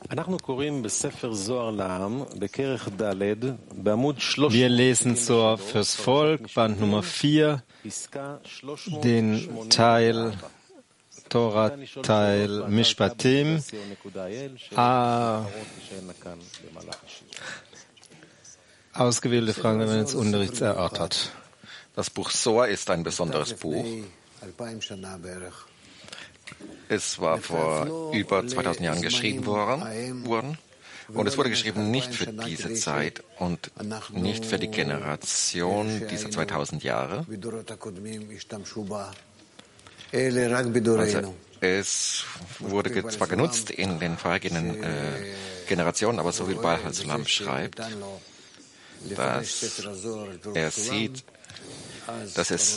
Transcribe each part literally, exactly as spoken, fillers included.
Wir lesen Zohar fürs Volk, Band Nummer vier, den Teil Torah, Teil Mishpatim, ah, ausgewählte Fragen werden des Unterrichts erörtert. Das Buch Zohar ist ein besonderes Buch. Es war vor über zweitausend Jahren geschrieben worden und es wurde geschrieben nicht für diese Zeit und nicht für die Generation dieser zweitausend Jahre. Also es wurde zwar genutzt in den vorhergehenden äh, Generationen, aber so wie Baal HaSulam schreibt, dass er sieht, dass es,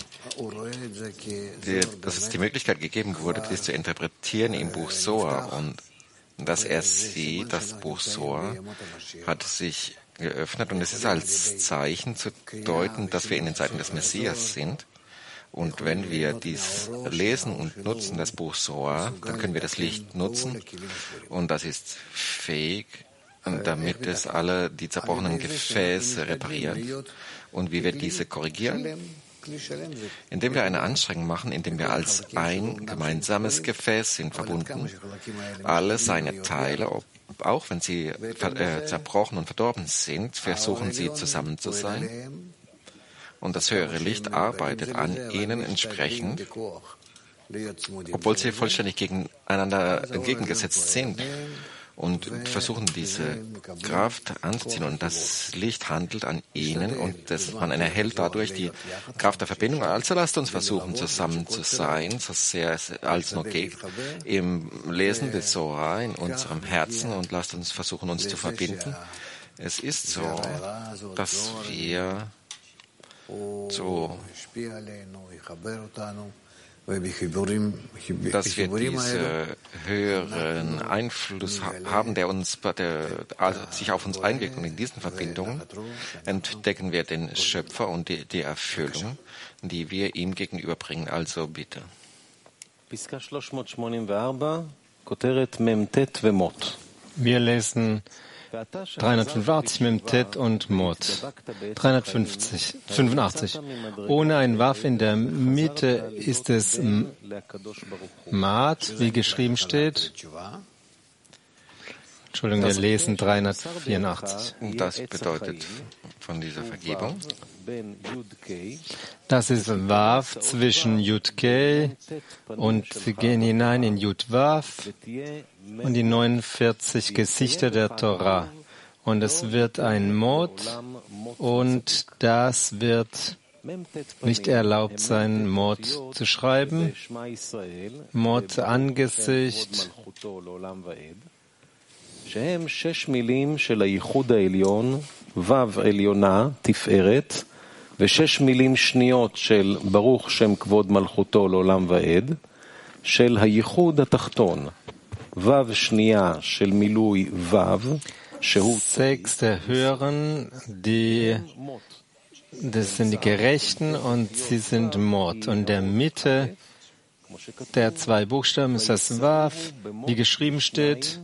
die, dass es die Möglichkeit gegeben wurde, dies zu interpretieren im Buch Zohar und dass er sieht, das Buch Zohar hat sich geöffnet und es ist als Zeichen zu deuten, dass wir in den Zeiten des Messias sind. Und wenn wir dies lesen und nutzen, das Buch Zohar, dann können wir das Licht nutzen und das ist fähig, damit es alle die zerbrochenen Gefäße repariert. Und wie wir diese korrigieren? Indem wir eine Anstrengung machen, indem wir als ein gemeinsames Gefäß sind verbunden. Alle seine Teile, auch wenn sie äh, zerbrochen und verdorben sind, versuchen sie zusammen zu sein. Und das höhere Licht arbeitet an ihnen entsprechend, obwohl sie vollständig gegeneinander entgegengesetzt sind. Und versuchen diese Kraft anzuziehen und das Licht handelt an ihnen und das, man erhält dadurch die Kraft der Verbindung. Also lasst uns versuchen, zusammen zu sein, so sehr es als nur geht, im Lesen des Zohar in unserem Herzen und lasst uns versuchen, uns zu verbinden. Es ist so, dass wir so dass wir diesen höheren Einfluss haben, der uns, der sich auf uns einwirkt. Und in diesen Verbindungen entdecken wir den Schöpfer und die, die Erfüllung, die wir ihm gegenüberbringen. Also bitte. Wir lesen dreihundertfünfundachtzig mit Tet und Mot. dreihundertfünfundachtzig. Ohne ein Waf in der Mitte ist es Mat, wie geschrieben steht. Entschuldigung, wir lesen dreihundertvierundachtzig. Das bedeutet von dieser Vergebung. Das ist Waf zwischen Yud Kei und wir gehen hinein in Yud Waf und die neunundvierzig Gesichter der Torah. Und es wird ein Mot und das wird nicht erlaubt sein, Mot zu schreiben. Mot Angesicht. שהם שש מילים של הייחוד העליון, וו עליונה, תפארת, ושש מילים שניות של ברוך שם כבוד מלכותו לעולם ועד, של הייחוד התחתון, וו שנייה של מילוי וו, שהוא... Sechs der Höheren, die, das sind die Gerechten und sie sind Mord. Und der Mitte der zwei Buchstaben ist das Waf, wie geschrieben steht.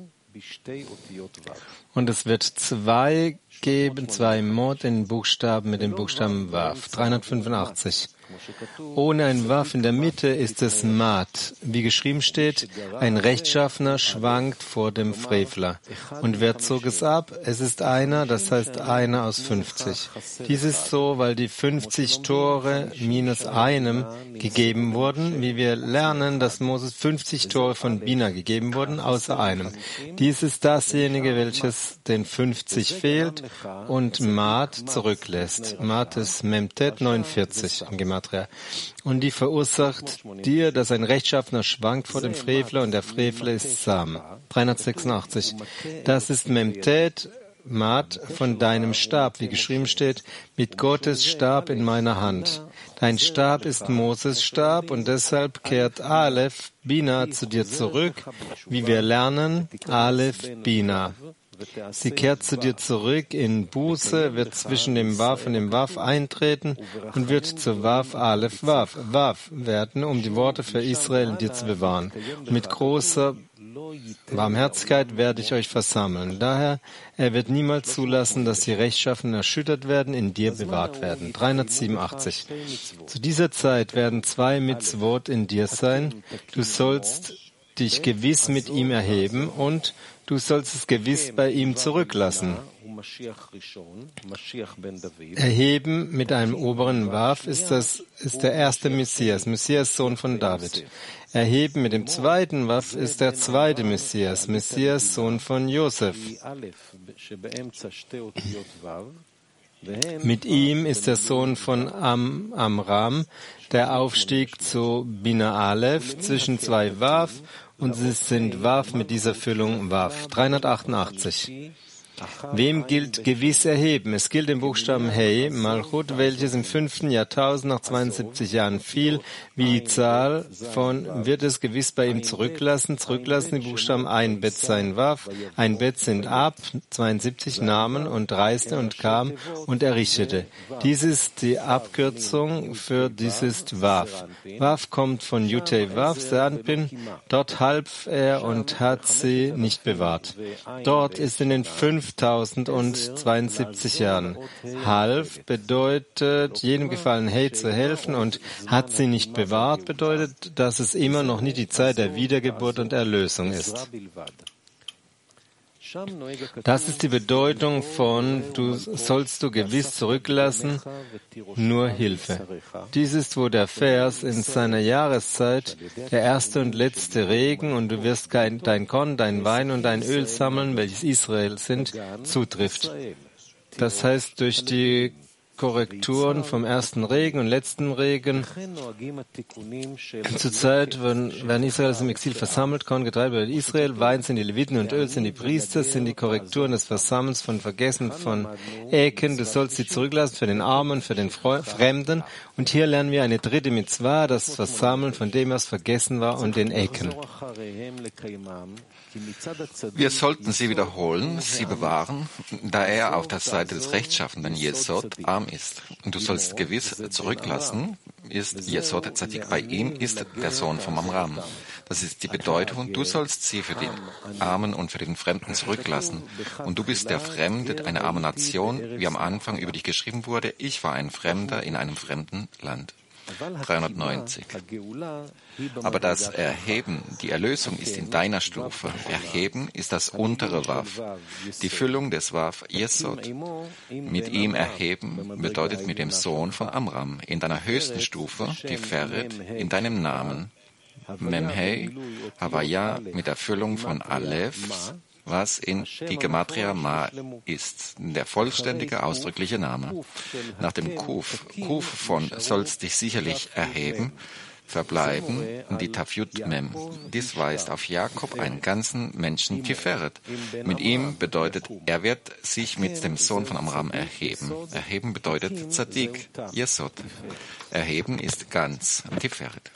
Und es wird zwei geben, zwei Mord in Buchstaben mit dem Buchstaben Waf. dreihundertfünfundachtzig. Ohne ein Waf in der Mitte ist es Mat. Wie geschrieben steht, ein Rechtschaffener schwankt vor dem Frevler. Und wer zog es ab? Es ist einer, das heißt einer aus fünfzig. Dies ist so, weil die fünfzig Tore minus einem gegeben wurden, wie wir lernen, dass Moses fünfzig Tore von Bina gegeben wurden, außer einem. Dies ist dasjenige, welches den fünfzig fehlt und Mat zurücklässt. Mat ist Memtet neunundvierzig im Gematria. Und die verursacht dir, dass ein Rechtschaffener schwankt vor dem Frevler und der Frevler ist Sam. dreihundertsechsundachtzig. Das ist Memtet, Mat, von deinem Stab, wie geschrieben steht, mit Gottes Stab in meiner Hand. Dein Stab ist Moses Stab und deshalb kehrt Aleph, Bina zu dir zurück, wie wir lernen, Aleph, Bina. Sie kehrt zu dir zurück in Buße, wird zwischen dem Waf und dem Waf eintreten und wird zu Waf, Aleph, Waf, Waf werden, um die Worte für Israel in dir zu bewahren. Und mit großer Barmherzigkeit werde ich euch versammeln. Daher, er wird niemals zulassen, dass die Rechtschaffenen erschüttert werden, in dir bewahrt werden. dreihundertsiebenundachtzig. Zu dieser Zeit werden zwei Mitzvot in dir sein. Du sollst dich gewiss mit ihm erheben und du sollst es gewiss bei ihm zurücklassen. Erheben mit einem oberen Waf ist, das, ist der erste Messias, Messias, Sohn von David. Erheben mit dem zweiten Waf ist der zweite Messias, Messias, Sohn von Josef. Mit ihm ist der Sohn von Am, Amram, der Aufstieg zu Bina Aleph zwischen zwei Waf, und sie sind Waf mit dieser Füllung Waf. dreihundertachtundachtzig. Wem gilt gewiss erheben? Es gilt im Buchstaben Hey, Malchut, welches im fünften Jahrtausend nach zweiundsiebzig Jahren fiel, wie die Zahl von wird es gewiss bei ihm zurücklassen. Zurücklassen die Buchstaben ein Bet sein Waf, ein Bet sind Ab, zweiundsiebzig Namen und reiste und kam und errichtete. Dies ist die Abkürzung für dies ist Waf. Waf kommt von Jutei Waf, Sandpin. Dort half er und hat sie nicht bewahrt. Dort ist in den fünf fünftausendzweiundsiebzig Jahren. Half bedeutet, jedem gefallen Hey zu helfen, und hat sie nicht bewahrt bedeutet, dass es immer noch nicht die Zeit der Wiedergeburt und Erlösung ist. Das ist die Bedeutung von du sollst du gewiss zurücklassen, nur Hilfe. Dies ist, wo der Vers in seiner Jahreszeit, der erste und letzte Regen, und du wirst dein Korn, dein Wein und dein Öl sammeln, welches Israel sind, zutrifft. Das heißt, durch die Korrekturen vom ersten Regen und letzten Regen. Zur Zeit, wenn, wenn Israel im Exil versammelt, Korn, Getreide bei Israel, Wein sind die Leviten und Öl sind die Priester, sind die Korrekturen des Versammelns von Vergessen, von Eken. Du sollst sie zurücklassen für den Armen, für den Fremden. Und hier lernen wir eine dritte Mitzvah, das Versammeln von dem, was vergessen war, und den Eken. Wir sollten sie wiederholen, sie bewahren, da er auf der Seite des Rechtschaffenden Jesod arm ist. Und du sollst gewiss zurücklassen, ist Jesod Zadik. Bei ihm ist der Sohn von Amram. Das ist die Bedeutung, du sollst sie für den Armen und für den Fremden zurücklassen. Und du bist der Fremde, eine arme Nation, wie am Anfang über dich geschrieben wurde, ich war ein Fremder in einem fremden Land. dreihundertneunzig. Aber das Erheben, die Erlösung ist in deiner Stufe. Erheben ist das untere Waf. Die Füllung des Waf Jesod. Mit ihm erheben bedeutet mit dem Sohn von Amram. In deiner höchsten Stufe, die Feret, in deinem Namen. Memhei, Havaya, mit der Füllung von Aleph, was in die Gematria Ma ist, der vollständige ausdrückliche Name. Nach dem Kuf, Kuf von sollst dich sicherlich erheben, verbleiben die Tafyut Mem. Dies weist auf Jakob, einen ganzen Menschen Tiferet. Mit ihm bedeutet, er wird sich mit dem Sohn von Amram erheben. Erheben bedeutet Zadik, Jesod. Erheben ist ganz Tiferet.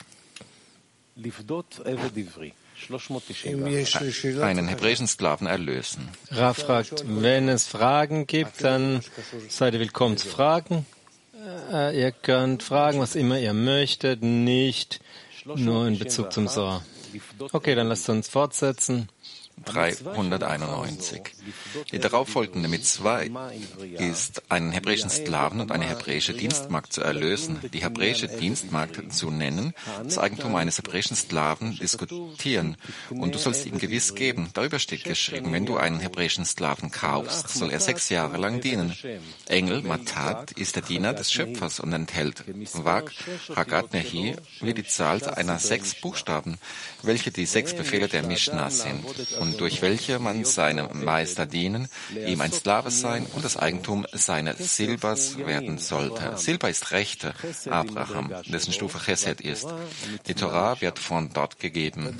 Einen hebräischen Sklaven erlösen. Ra fragt, wenn es Fragen gibt, dann seid ihr willkommen zu fragen. Äh, ihr könnt fragen, was immer ihr möchtet, nicht nur in Bezug zum Sohr. Okay, dann lasst uns fortsetzen. dreihunderteinundneunzig. Die darauffolgende Mitzvah ist, einen hebräischen Sklaven und eine hebräische Dienstmagd zu erlösen. Die hebräische Dienstmagd zu nennen, das Eigentum eines hebräischen Sklaven diskutieren, und du sollst ihm gewiss geben. Darüber steht geschrieben, wenn du einen hebräischen Sklaven kaufst, soll er sechs Jahre lang dienen. Engel, Matat, ist der Diener des Schöpfers und enthält Wag, Hagat, Nehi, wie die Zahl einer sechs Buchstaben, welche die sechs Befehle der Mishnah sind, und durch welche man seinem Meister dienen, ihm ein Sklave sein und das Eigentum seines Silbers werden sollte. Silber ist Rechte Abraham, dessen Stufe Chesed ist. Die Torah wird von dort gegeben.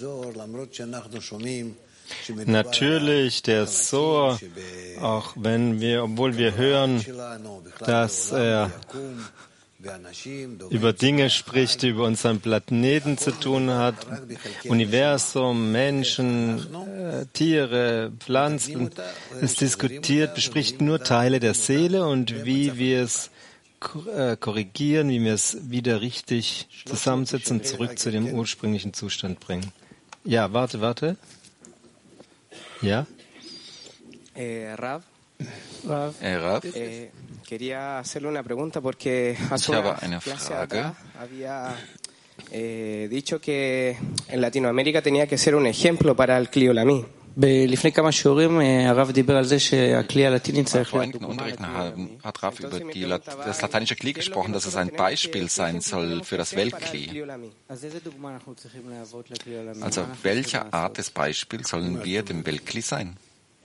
Natürlich, der Sohr, auch wenn wir, obwohl wir hören, dass er über Dinge spricht, die über unseren Planeten zu tun hat, Universum, Menschen, äh, Tiere, Pflanzen. Es diskutiert, bespricht nur Teile der Seele und wie wir es äh, korrigieren, wie wir es wieder richtig zusammensetzen und zurück zu dem ursprünglichen Zustand bringen. Ja, warte, warte. Ja? Eh, Rav, Rav, äh, Rav? Eh, quería hacerle una pregunta porque hace ich una habe eine clase Frage. atrás había eh, dicho que en Latinoamérica tenía que ser un ejemplo para el Cliolamí. לפני כמה שיעורים הרב דיבר על זה שהכלי הלטיני צריך Vor להיות einigen דוגמה. Unterrichten haben- hat Rav über die, Lat- das lateinische Kli gesprochen, dass es ein Beispiel sein soll für das Weltkli. אז איזה דוגמה אנחנו צריכים להוות לכלי העולמי? Also מה אנחנו welche צריכים Art des Beispiels sollen wir dem Weltkli sein?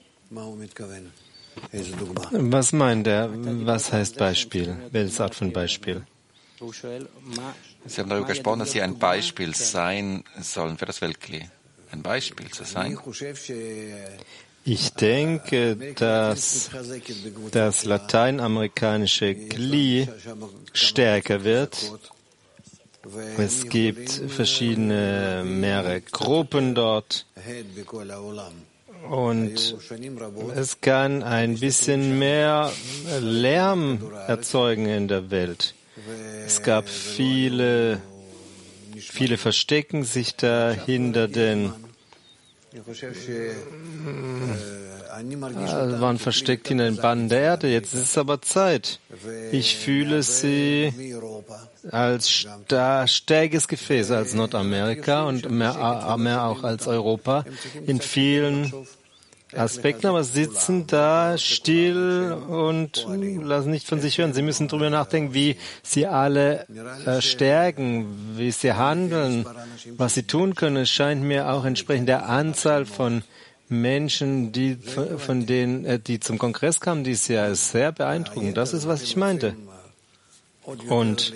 Was meint er? Was heißt Beispiel? Welche Art von Beispiel? לעשות? והוא שואל, מה- Sie haben darüber gesprochen, dass Sie ein Beispiel sein sollen für das Weltkli. Ein Beispiel zu sein. Ich denke, dass das lateinamerikanische Kli stärker wird. Es gibt verschiedene, mehrere Gruppen dort. Und es kann ein bisschen mehr Lärm erzeugen in der Welt. Es gab viele, viele verstecken sich da hinter den, also waren versteckt hinter den Bannen der Erde. Jetzt ist es aber Zeit. Ich fühle sie als sta- stärkeres Gefäß als Nordamerika und mehr, mehr auch als Europa in vielen Aspekten, aber sitzen da still und lassen nicht von sich hören. Sie müssen darüber nachdenken, wie sie alle äh, stärken, wie sie handeln, was sie tun können. Es scheint mir auch entsprechend der Anzahl von Menschen, die von, von denen, äh, die zum Kongress kamen dieses Jahr, ist sehr beeindruckend. Das ist, was ich meinte. Und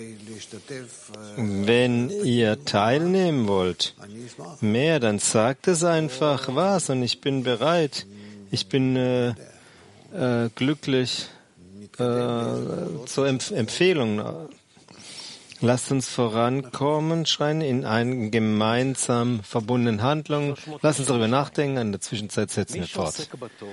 wenn ihr teilnehmen wollt, mehr, dann sagt es einfach was und ich bin bereit. Ich bin äh, äh, glücklich äh, zur Empf- Empfehlung. Lasst uns vorankommen, schreien in einen gemeinsam verbundenen Handlungen. Lasst uns darüber nachdenken. In der Zwischenzeit setzen wir fort.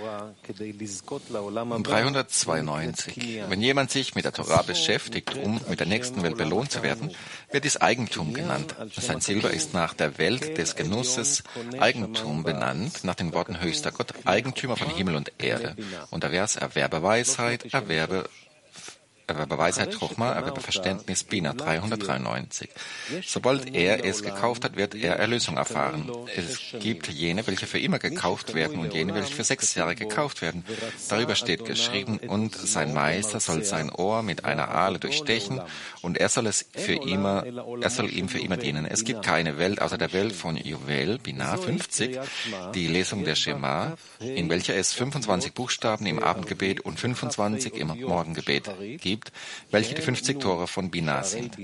dreihundertzweiundneunzig. Wenn jemand sich mit der Torah beschäftigt, um mit der nächsten Welt belohnt zu werden, wird dies Eigentum genannt. Sein Silber ist nach der Welt des Genusses Eigentum benannt, nach den Worten höchster Gott, Eigentümer von Himmel und Erde. Und der Vers, erwerbe Weisheit, erwerbe Erwerbe Weisheit, Chochma, erwerbe Verständnis, Bina, dreihundertdreiundneunzig. Sobald er es gekauft hat, wird er Erlösung erfahren. Es gibt jene, welche für immer gekauft werden und jene, welche für sechs Jahre gekauft werden. Darüber steht geschrieben, und sein Meister soll sein Ohr mit einer Ahle durchstechen und er soll es für immer, er soll ihm für immer dienen. Es gibt keine Welt außer der Welt von Juwel, Bina, fünfzig, die Lesung der Shema, in welcher es fünfundzwanzig Buchstaben im Abendgebet und fünfundzwanzig im Morgengebet gibt, welche die fünfzig Tore von Bina sind.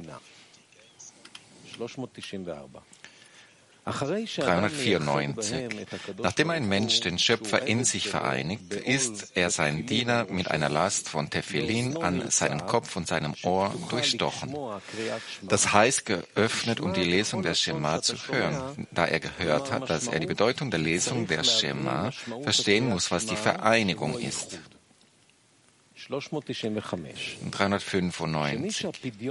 dreihundertvierundneunzig. Nachdem ein Mensch den Schöpfer in sich vereinigt, ist er sein Diener mit einer Last von Tefillin an seinem Kopf und seinem Ohr durchstochen. Das heißt geöffnet, um die Lesung der Schema zu hören, da er gehört hat, dass er die Bedeutung der Lesung der Schema verstehen muss, was die Vereinigung ist. dreihundertfünfundneunzig.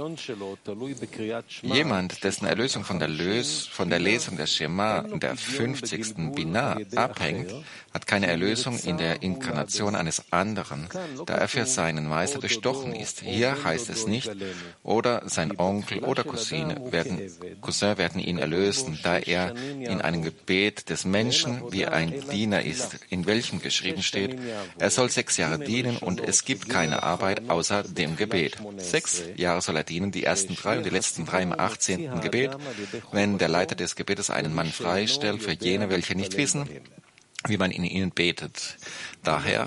Jemand, dessen Erlösung von der, Lös von der Lesung der Shema, der fünfzigsten Bina, abhängt, hat keine Erlösung in der Inkarnation eines anderen, da er für seinen Meister durchstochen ist. Hier heißt es nicht, oder sein Onkel oder Cousine werden, Cousin werden ihn erlösen, da er in einem Gebet des Menschen wie ein Diener ist, in welchem geschrieben steht, er soll sechs Jahre dienen und es gibt keine Arbeit außer dem Gebet. Sechs Jahre soll er dienen, die ersten drei und die letzten drei im achtzehnten Gebet, wenn der Leiter des Gebetes einen Mann freistellt für jene, welche nicht wissen, wie man in ihnen betet. Daher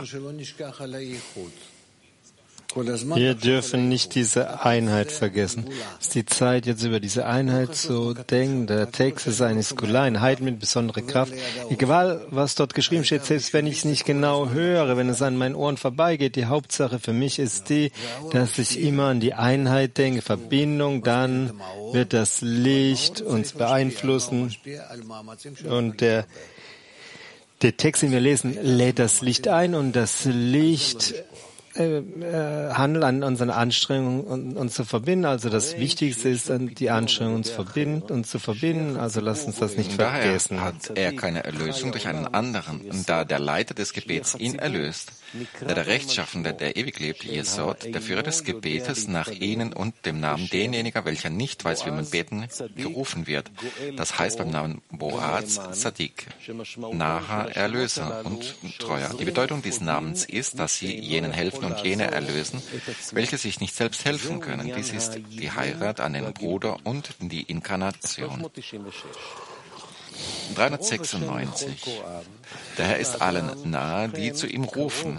Wir dürfen nicht diese Einheit vergessen. Es ist die Zeit, jetzt über diese Einheit zu denken. Der Text ist eine Skulai, eine Einheit mit besonderer Kraft. Egal, was dort geschrieben steht, selbst wenn ich es nicht genau höre, wenn es an meinen Ohren vorbeigeht, die Hauptsache für mich ist die, dass ich immer an die Einheit denke, Verbindung, dann wird das Licht uns beeinflussen und der Der Text, den wir lesen, lädt das Licht ein und das Licht äh, äh, Handel an unseren Anstrengungen und, uns zu verbinden. Also das Wichtigste ist, die Anstrengung uns verbinden, uns zu verbinden. Also lasst uns das nicht Daher vergessen. hat er keine Erlösung durch einen anderen, da der Leiter des Gebets ihn erlöst, da der Rechtschaffende, der ewig lebt, Jesod, der Führer des Gebetes, nach ihnen und dem Namen denjenigen, welcher nicht weiß, wie man beten, gerufen wird. Das heißt beim Namen Boaz, Zadik, naher Erlöser und Treuer. Die Bedeutung dieses Namens ist, dass sie jenen helfen und jene erlösen, welche sich nicht selbst helfen können. Dies ist die Heirat an den Bruder und die Inkarnation. dreihundertsechsundneunzig. Der Herr ist allen nahe, die zu ihm rufen.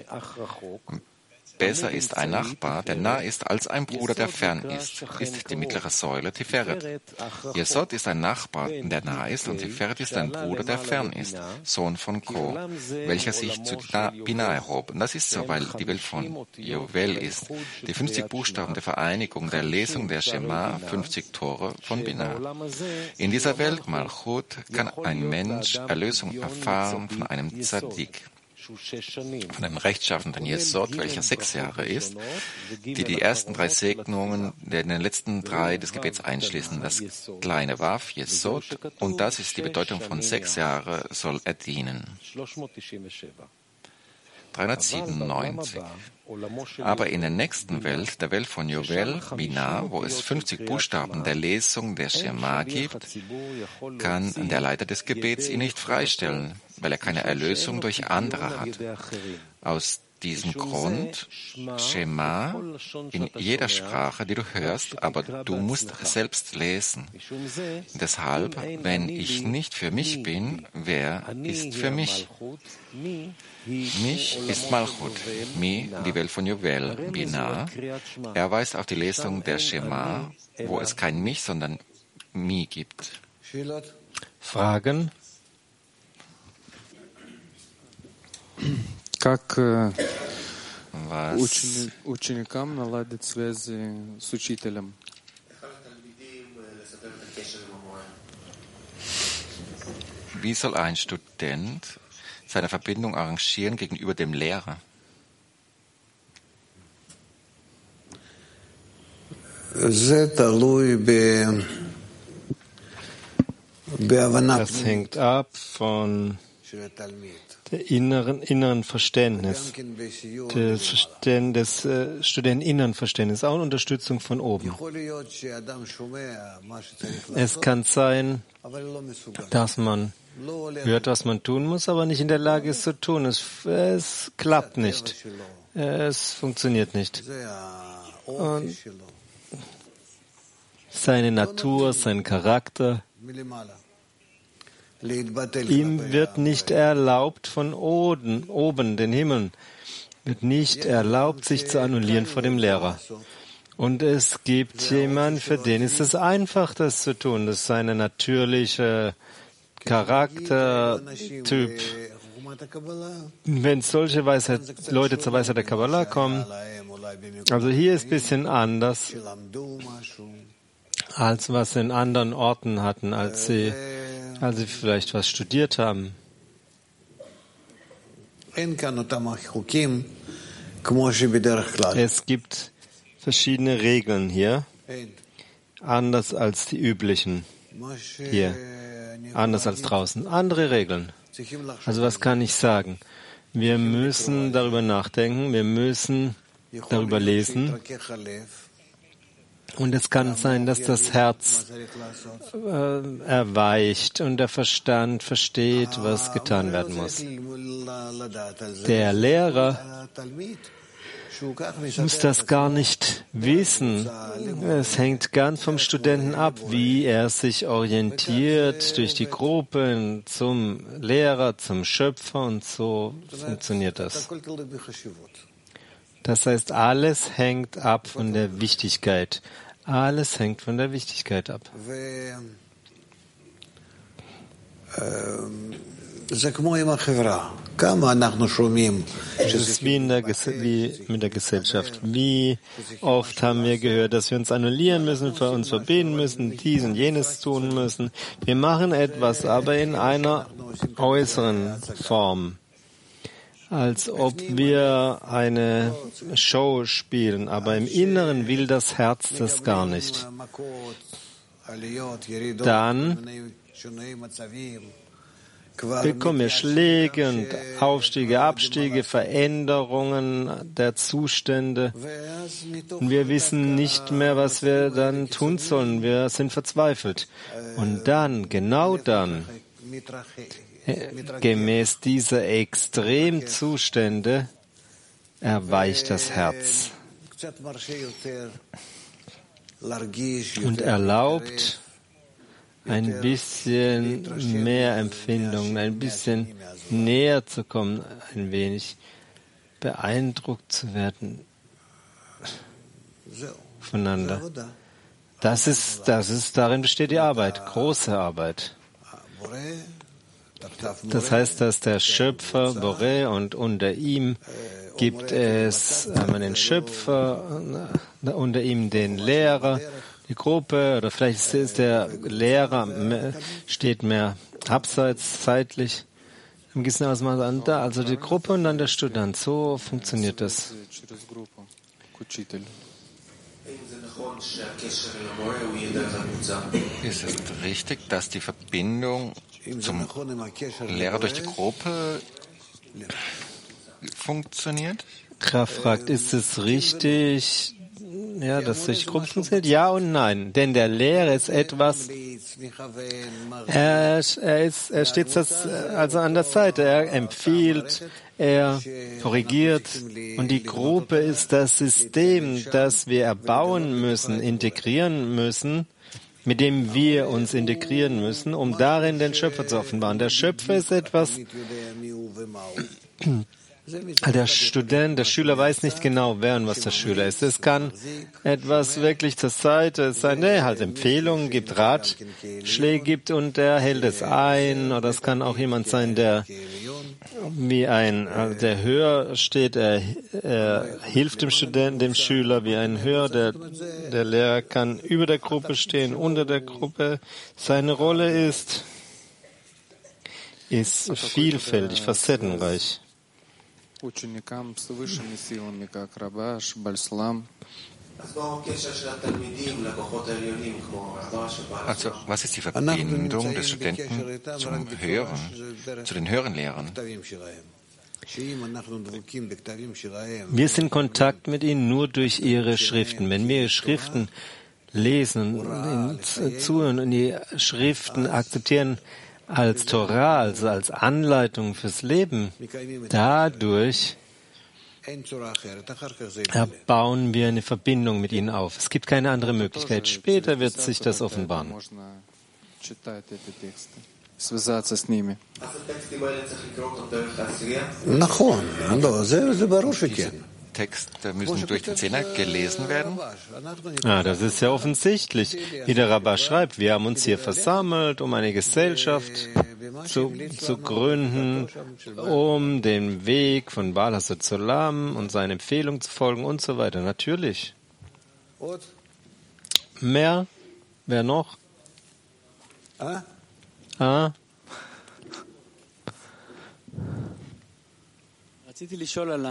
Besser ist ein Nachbar, der nah ist, als ein Bruder, der fern ist, ist die mittlere Säule Tiferet. Jesod ist ein Nachbar, der nah ist, und Tiferet ist ein Bruder, der fern ist, Sohn von Ko, welcher sich zu Binah erhob. Und das ist so, weil die Welt von Jovel ist. Die fünfzig Buchstaben der Vereinigung, der Lesung der Shema, fünfzig Tore von Binah. In dieser Welt, Malchut, kann ein Mensch Erlösung erfahren von einem Tzadik, von einem rechtschaffenden Jesod, welcher sechs Jahre ist, die die ersten drei Segnungen in den letzten drei des Gebets einschließen. Das kleine Waf, Jesod, und das ist die Bedeutung von sechs Jahre, soll er dienen. dreihundertsiebenundneunzig. Aber in der nächsten Welt, der Welt von Jovel, Binah, wo es fünfzig Buchstaben der Lesung der Shema gibt, kann der Leiter des Gebets ihn nicht freistellen, weil er keine Erlösung durch andere hat. Aus diesem Grund, Shema in jeder Sprache, die du hörst, aber du musst selbst lesen. Deshalb, wenn ich nicht für mich bin, wer ist für mich? Mich ist Malchut, Mi, die Welt von Jovel, Binah. Er weist auf die Lesung der Shema, wo es kein Mich, sondern Mi gibt. Fragen? Как Was ученикам наладить связи с учителем? Wie soll ein Student seine Verbindung arrangieren gegenüber dem Lehrer? Das hängt ab von der inneren, inneren Verständnis, des, Verständ, des äh, Studenteninneren Verständnis, auch Unterstützung von oben. Es kann sein, dass man hört, was man tun muss, aber nicht in der Lage ist zu tun. Es, es klappt nicht. Es funktioniert nicht. Und seine Natur, sein Charakter, ihm wird nicht erlaubt von oben, oben, den Himmel, wird nicht erlaubt, sich zu annullieren vor dem Lehrer. Und es gibt jemanden, für den ist es einfach, das zu tun. Das ist seine natürliche Charaktertyp. Wenn solche Weisheit, Leute zur Weisheit der Kabbalah kommen, also hier ist ein bisschen anders, als was sie in anderen Orten hatten, als sie, als sie vielleicht was studiert haben. Es gibt verschiedene Regeln hier, anders als die üblichen hier, anders als draußen. Andere Regeln. Also was kann ich sagen? Wir müssen darüber nachdenken, wir müssen darüber lesen. Und es kann sein, dass das Herz äh, erweicht und der Verstand versteht, was getan werden muss. Der Lehrer muss das gar nicht wissen. Es hängt ganz vom Studenten ab, wie er sich orientiert durch die Gruppe zum Lehrer, zum Schöpfer, und so funktioniert das. Das heißt, alles hängt ab von der Wichtigkeit. Alles hängt von der Wichtigkeit ab. Das ist wie, in der, wie mit der Gesellschaft. Wie oft haben wir gehört, dass wir uns annullieren müssen, für uns verbinden müssen, dies und jenes tun müssen. Wir machen etwas, aber in einer äußeren Form. als ob wir eine Show spielen, aber im Inneren will das Herz das gar nicht. Dann bekommen wir Schläge und Aufstiege, Abstiege, Veränderungen der Zustände. Und wir wissen nicht mehr, was wir dann tun sollen. Wir sind verzweifelt. Und dann, genau dann, gemäß dieser Extremzustände, erweicht das Herz und erlaubt ein bisschen mehr Empfindung, ein bisschen näher zu kommen, ein wenig beeindruckt zu werden voneinander. Das ist, das ist, darin besteht die Arbeit, große Arbeit. Das heißt, dass der Schöpfer, Boré, und unter ihm gibt es einen Schöpfer, unter ihm den Lehrer, die Gruppe, oder vielleicht ist der Lehrer, steht mehr abseits, zeitlich. Im gewissen Ausmaß an da, also die Gruppe und dann der Student. So funktioniert das. Ist es richtig, dass die Verbindung zum Lehrer durch die Gruppe funktioniert? Graf fragt, ist es richtig, ja, dass durch die Gruppe funktioniert? Ja und nein. Denn der Lehrer ist etwas, er, er, ist, er steht das also an der Seite. Er empfiehlt, er korrigiert. Und die Gruppe ist das System, das wir erbauen müssen, integrieren müssen, mit dem wir uns integrieren müssen, um darin den Schöpfer zu offenbaren. Der Schöpfer ist etwas, der Student, der Schüler weiß nicht genau, wer und was der Schüler ist. Es kann etwas wirklich zur Seite sein, der halt Empfehlungen gibt, Ratschläge gibt und der hält es ein. Oder es kann auch jemand sein, der wie ein, der höher steht, er, er hilft dem Studenten, dem Schüler wie ein höher. Der, der Lehrer kann über der Gruppe stehen, unter der Gruppe. Seine Rolle ist, ist vielfältig, facettenreich. Also, was ist die Verbindung des Studenten zum Hören, zu den höheren Lehrern? Wir sind in Kontakt mit ihnen nur durch ihre Schriften. Wenn wir ihre Schriften lesen und zuhören und die Schriften akzeptieren als Torah, also als Anleitung fürs Leben, dadurch bauen wir eine Verbindung mit ihnen auf. Es gibt keine andere Möglichkeit. Später wird sich das offenbaren. Texte müssen durch den Zehner gelesen werden? Ah, das ist ja offensichtlich. Wie der Rabbah schreibt, wir haben uns hier versammelt, um eine Gesellschaft zu, zu gründen, um den Weg von Baal HaSolam und seine Empfehlung zu folgen und so weiter. Natürlich. Mehr? Wer noch? Ah? Ich möchte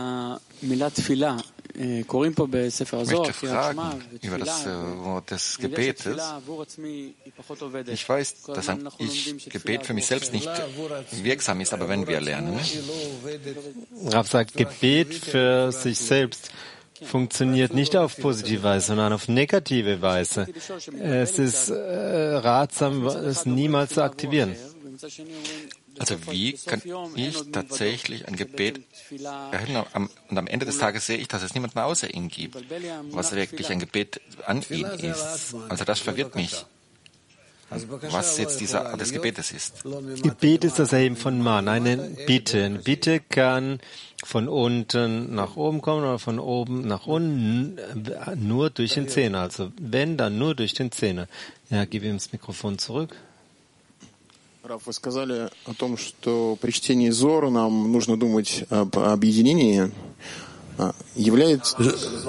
fragen über das Wort des Gebetes. Ich weiß, dass ein ich Gebet für mich selbst nicht wirksam ist, aber wenn wir lernen. Rav sagt, Gebet für sich selbst funktioniert nicht auf positive Weise, sondern auf negative Weise. Es ist äh, ratsam, es niemals zu aktivieren. Also wie kann ich tatsächlich ein Gebet erhöhen und am Ende des Tages sehe ich, dass es niemand mehr außer ihm gibt, was wirklich ein Gebet an ihn ist. Also das verwirrt mich, was jetzt dieser Art des Gebetes ist. Gebet ist das Erheben von Man, eine Bitte. Eine Bitte kann von unten nach oben kommen oder von oben nach unten, nur durch den Zehner. Also wenn, dann nur durch den Zehner. Ja, gib ihm das Mikrofon zurück. Раф, вы сказали о том, что при чтении Зора нам нужно думать об объединении. Является...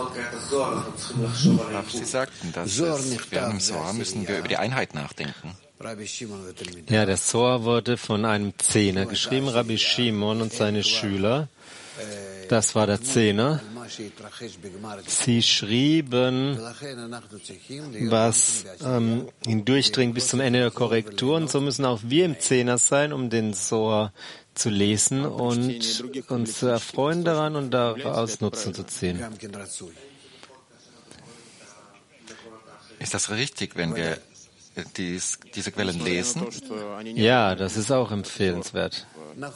Sie sagten, dass es, während dem Zohar müssen wir über die Einheit nachdenken. Ja, der Zohar wurde von einem Zehner geschrieben, Rabbi Shimon und seine Schüler. Das war der Zehner. Sie schrieben, was ähm, hindurchdringt bis zum Ende der Korrektur. Und so müssen auch wir im Zehner sein, um den Zohar zu lesen und uns zu erfreuen daran und daraus Nutzen zu ziehen. Ist das richtig, wenn wir dies, diese Quellen lesen? Ja, das ist auch empfehlenswert.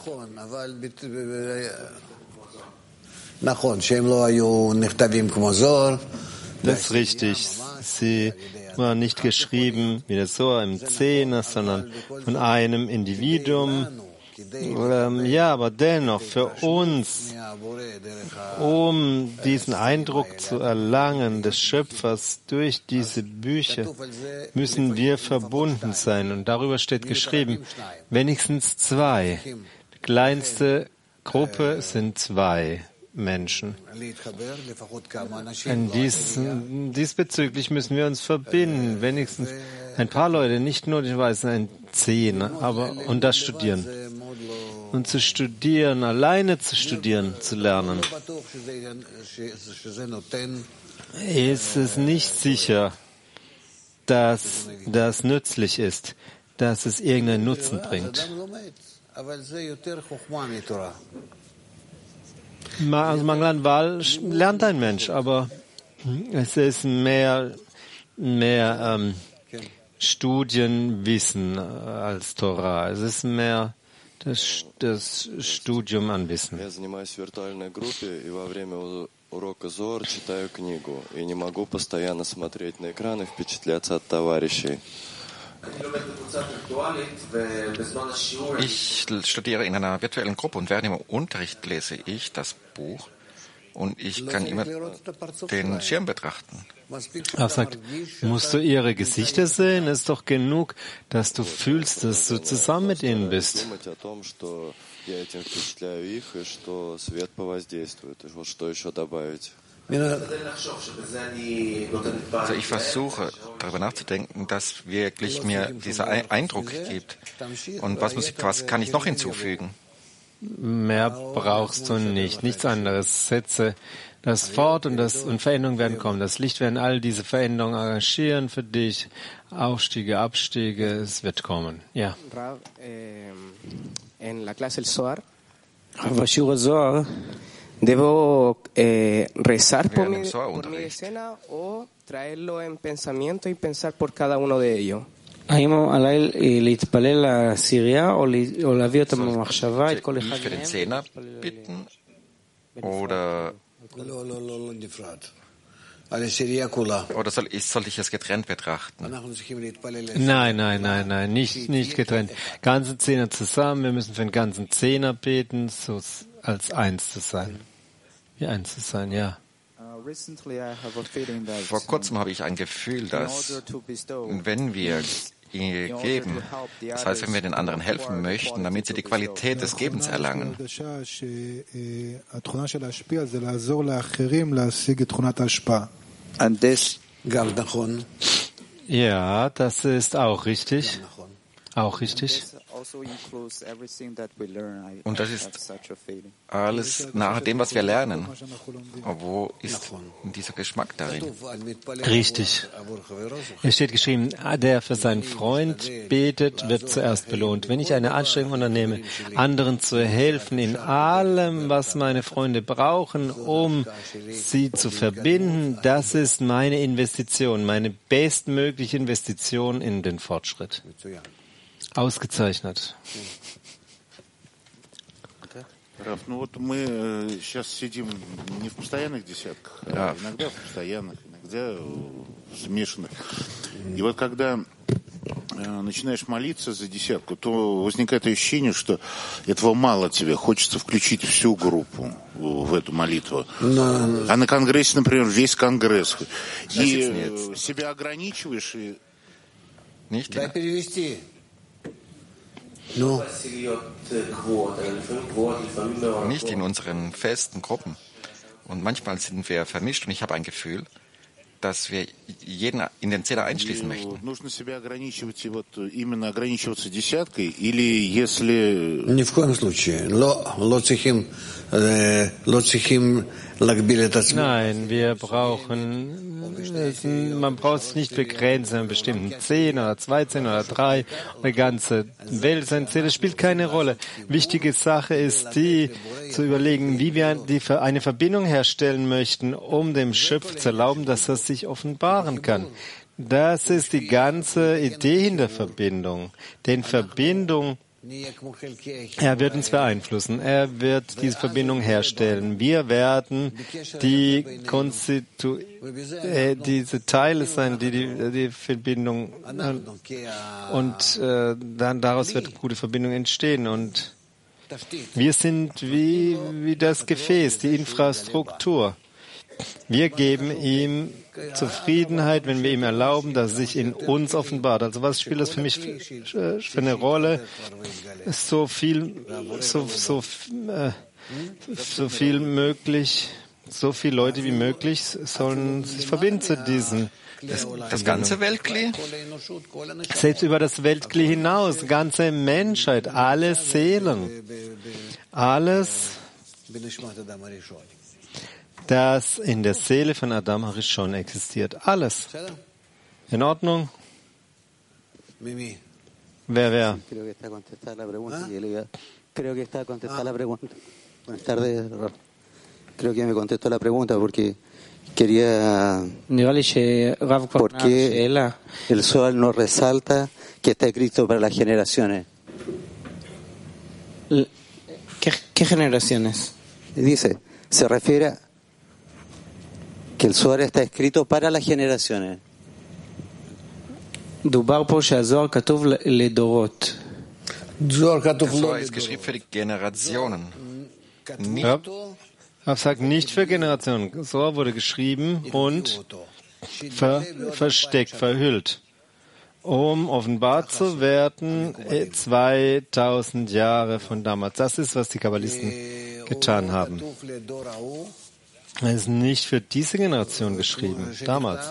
Das ist richtig. Sie waren nicht geschrieben wie der Zohar im Zehner, sondern von einem Individuum. Ja, aber dennoch für uns, um diesen Eindruck zu erlangen des Schöpfers durch diese Bücher, müssen wir verbunden sein. Und darüber steht geschrieben, wenigstens zwei. Die kleinste Gruppe sind zwei Menschen. Und dies, diesbezüglich müssen wir uns verbinden, wenigstens ein paar Leute, nicht nur, ich weiß, ein Zehner, aber und das studieren. Und zu studieren, alleine zu studieren, zu lernen, ist es nicht sicher, dass das nützlich ist, dass es irgendeinen Nutzen bringt. Also Mangel an Wahl lernt ein Mensch, aber es ist mehr, mehr ähm, Studienwissen als Torah. Es ist mehr das, das Studium an Wissen. Ich studiere in einer virtuellen Gruppe und während dem Unterricht lese ich das Buch und ich kann immer den Schirm betrachten. Er sagt, musst du ihre Gesichter sehen? Es ist doch genug, dass du fühlst, dass du zusammen mit ihnen bist. Also ich versuche, darüber nachzudenken, dass wirklich mir dieser Eindruck gibt. Und was, muss ich, was kann ich noch hinzufügen? Mehr brauchst du nicht, nichts anderes. Setze das fort und, das, und Veränderungen werden kommen. Das Licht werden all diese Veränderungen arrangieren für dich. Aufstiege, Abstiege, es wird kommen. Ja. En la clase del Zohar, ¿debo eh, rezar por mi, por mi decena o traerlo en pensamiento y pensar por cada uno de ellos? האם עליי להתפלל לעשירייה או להביא אותם במחשבה את כל אחד מהם? Oder Oder soll ich, soll ich es getrennt betrachten? Nein, nein, nein, nein, nicht, nicht getrennt. Ganze Zehner zusammen, wir müssen für den ganzen Zehner beten, so als eins zu sein. Wie eins zu sein, ja. Vor kurzem habe ich ein Gefühl, dass wenn wir geben, das heißt, wenn wir den anderen helfen möchten, damit sie die Qualität des Gebens erlangen, ja, das ist auch richtig. Auch richtig. Und das ist alles nach dem, was wir lernen. Aber wo ist dieser Geschmack darin? Richtig. Es steht geschrieben, der für seinen Freund betet, wird zuerst belohnt. Wenn ich eine Anstrengung unternehme, anderen zu helfen in allem, was meine Freunde brauchen, um sie zu verbinden, das ist meine Investition, meine bestmögliche Investition in den Fortschritt. Ausgezeichnet. Раф, ну вот мы сейчас сидим не в постоянных десятках, а иногда в постоянных, иногда в смешанных. И вот когда начинаешь молиться за десятку, то возникает ощущение, что этого мало тебе. Хочется включить всю группу в эту молитву. Но... А на конгрессе, например, весь конгресс. И себя ограничиваешь. И... Дай перевести. No. Nicht in unseren festen Gruppen. Und manchmal sind wir vermischt und ich habe ein Gefühl, dass wir jeden in den Zähler einschließen möchten. Ни в коем случае. לא צריכים, לא צריכים להגביל את עצמם. Nein, wir brauchen, man braucht sich nicht begrenzen an bestimmten zehn oder zweizehn oder drei, eine ganze Welt sein Zähler, das spielt keine Rolle. Wichtige Sache ist die, zu überlegen, wie wir die, eine Verbindung herstellen möchten, um dem Schöpfer zu erlauben, dass er sich offenbaren kann. Das ist die ganze Idee hinter Verbindung. Denn Verbindung, er wird uns beeinflussen. Er wird diese Verbindung herstellen. Wir werden die Konstitu äh, diese Teile sein, die die, die Verbindung äh, und äh, dann daraus wird gute Verbindung entstehen. Und wir sind wie wie das Gefäß, die Infrastruktur. Wir geben ihm Zufriedenheit, wenn wir ihm erlauben, dass er sich in uns offenbart. Also was spielt das für mich für eine Rolle? So viel, so, so, äh, so viel möglich, so viele Leute wie möglich sollen sich verbinden zu diesen. Das, das ganze Weltkli? Selbst über das Weltkli hinaus, ganze Menschheit, alle Seelen, alles, das in der Seele von Adam Harishon existiert. Alles. In Ordnung? Wer, wer? Creo que está contestada la pregunta. Buenas tardes, Raf. Creo que me contestó la pregunta porque quería... ¿Por qué el Zohar no resalta que está escrito para las generaciones? ¿Qué, qué generaciones? Dice, se refiere a que el Zohar está escrito para las generaciones. דובר פה שהזוהר כתוב לדורות. Zohar ist geschrieben für die Generationen. Ja. Er sagt nicht für Generationen. Zohar wurde geschrieben und ver, versteckt, verhüllt, um offenbart zu werden zweitausend Jahre von damals. Das ist, was die Kabbalisten getan haben. Er ist nicht für diese Generation geschrieben, damals,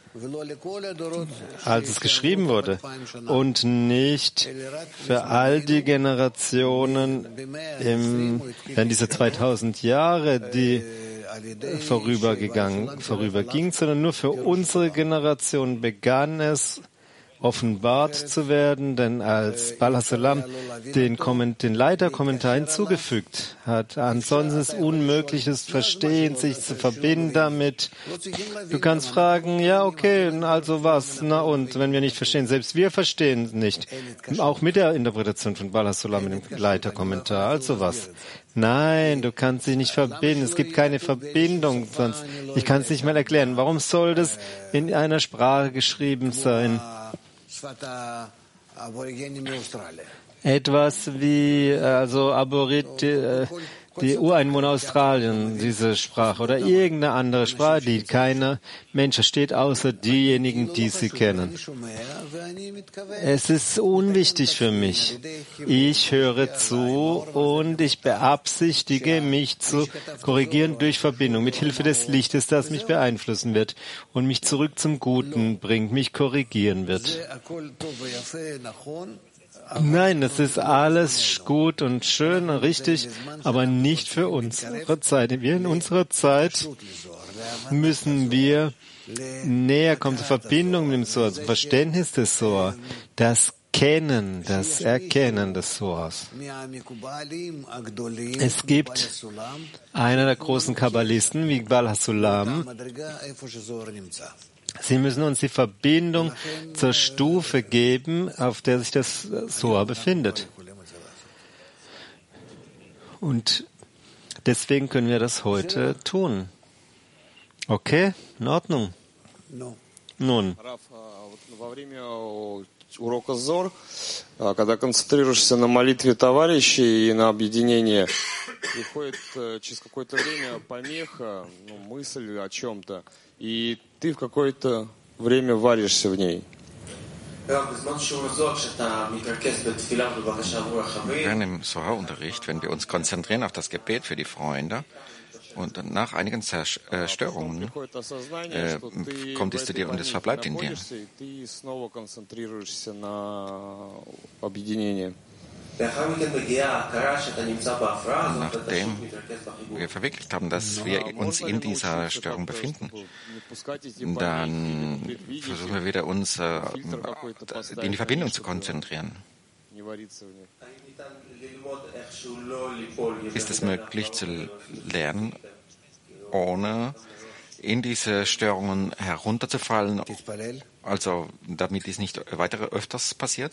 als es geschrieben wurde, und nicht für all die Generationen im, in diese zweitausend Jahre, die vorübergegangen, vorübergingen, sondern nur für unsere Generation begann es, offenbart zu werden, denn als Baal HaSulam den, den Leiterkommentar hinzugefügt hat, ansonsten ist es unmöglich, es zu verstehen, sich zu verbinden damit. Du kannst fragen, ja, okay, also was, na und, wenn wir nicht verstehen, selbst wir verstehen nicht, auch mit der Interpretation von Baal HaSulam in dem Leiterkommentar, also was. Nein, du kannst dich nicht verbinden. Es gibt keine Verbindung, sonst, ich kann es nicht mal erklären. Warum soll das in einer Sprache geschrieben sein? Etwas wie, also Aborit, äh, die Ureinwohner Australien, diese Sprache, oder irgendeine andere Sprache, die keiner Mensch versteht, außer diejenigen, die sie kennen. Es ist unwichtig für mich. Ich höre zu und ich beabsichtige, mich zu korrigieren durch Verbindung, mit Hilfe des Lichtes, das mich beeinflussen wird und mich zurück zum Guten bringt, mich korrigieren wird. Nein, das ist alles gut und schön und richtig, aber nicht für unsere Zeit. Wir in unserer Zeit müssen wir näher kommen zur Verbindung mit dem Zohar, zum Verständnis des Zohar, das Kennen, das Erkennen des Zohars. Es gibt einer der großen Kabbalisten, wie Baal HaSulam. Sie müssen uns die Verbindung zur Stufe geben, auf der sich das Zohar befindet. Und deswegen können wir das heute tun. Okay? In Ordnung? Nun. Урока Зор, когда концентрируешься на молитве товарищей и на объединении, приходит через какое-то время помеха, ну, мысль о чем-то, и ты в какое-то время варишься в ней. Während im Zohar-Unterricht, wenn wir uns konzentrieren auf das Gebet für die Freunde, Und nach einigen Zerstörungen äh, kommt es zu dir und es verbleibt in dir. Nachdem wir verwirklicht haben, dass wir uns in dieser Störung befinden, dann versuchen wir wieder uns äh, in die Verbindung zu konzentrieren. Ist es möglich zu lernen, ohne in diese Störungen herunterzufallen, also damit dies nicht weiter öfters passiert?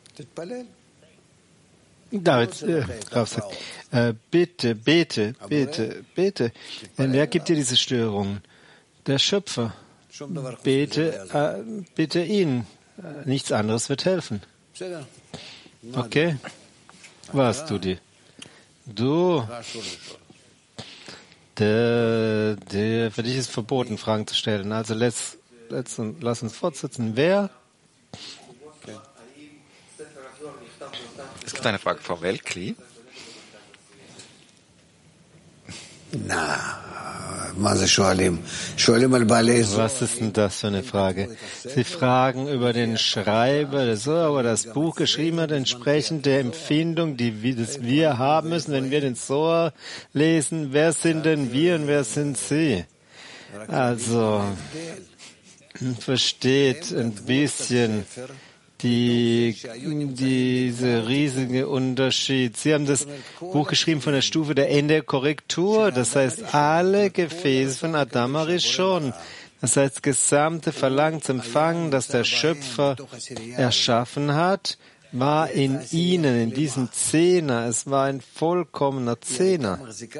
David, äh, sagt, äh, bitte, bete, bete, bete. Wer gibt dir diese Störung? Der Schöpfer. Bete, äh, bitte ihn. Nichts anderes wird helfen. Okay? Was du dir? Du, der, der, für dich ist verboten, Fragen zu stellen. Also let's, let's, lass uns fortsetzen. Wer? Es gibt eine Frage vor Weltkli. Na, was ist denn das für eine Frage? Sie fragen über den Schreiber, der Zohar, das Buch geschrieben hat, entsprechend der Empfindung, die wir haben müssen, wenn wir den Zohar lesen. Wer sind denn wir und wer sind Sie? Also, versteht ein bisschen die, diese riesige Unterschied. Sie haben das Buch geschrieben von der Stufe der Ende Korrektur. Das heißt, alle Gefäße von Adam Arishon. Das heißt, das gesamte Verlangen zum Empfangen, das der Schöpfer erschaffen hat, war in ihnen, in diesem Zehner. Es war ein vollkommener Zehner.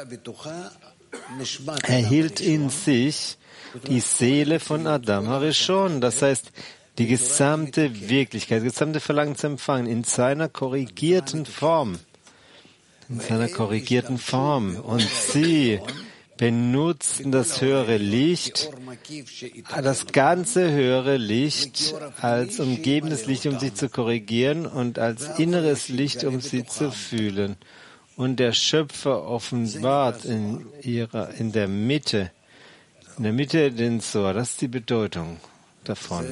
Er hielt in sich die Seele von Adam Arishon. Das heißt, die gesamte Wirklichkeit, das gesamte Verlangen zu empfangen, in seiner korrigierten Form. In seiner korrigierten Form. Und sie benutzen das höhere Licht, das ganze höhere Licht als umgebendes Licht, um sich zu korrigieren und als inneres Licht, um sie zu fühlen. Und der Schöpfer offenbart in ihrer, in der Mitte, in der Mitte den Zohar. Das ist die Bedeutung davon.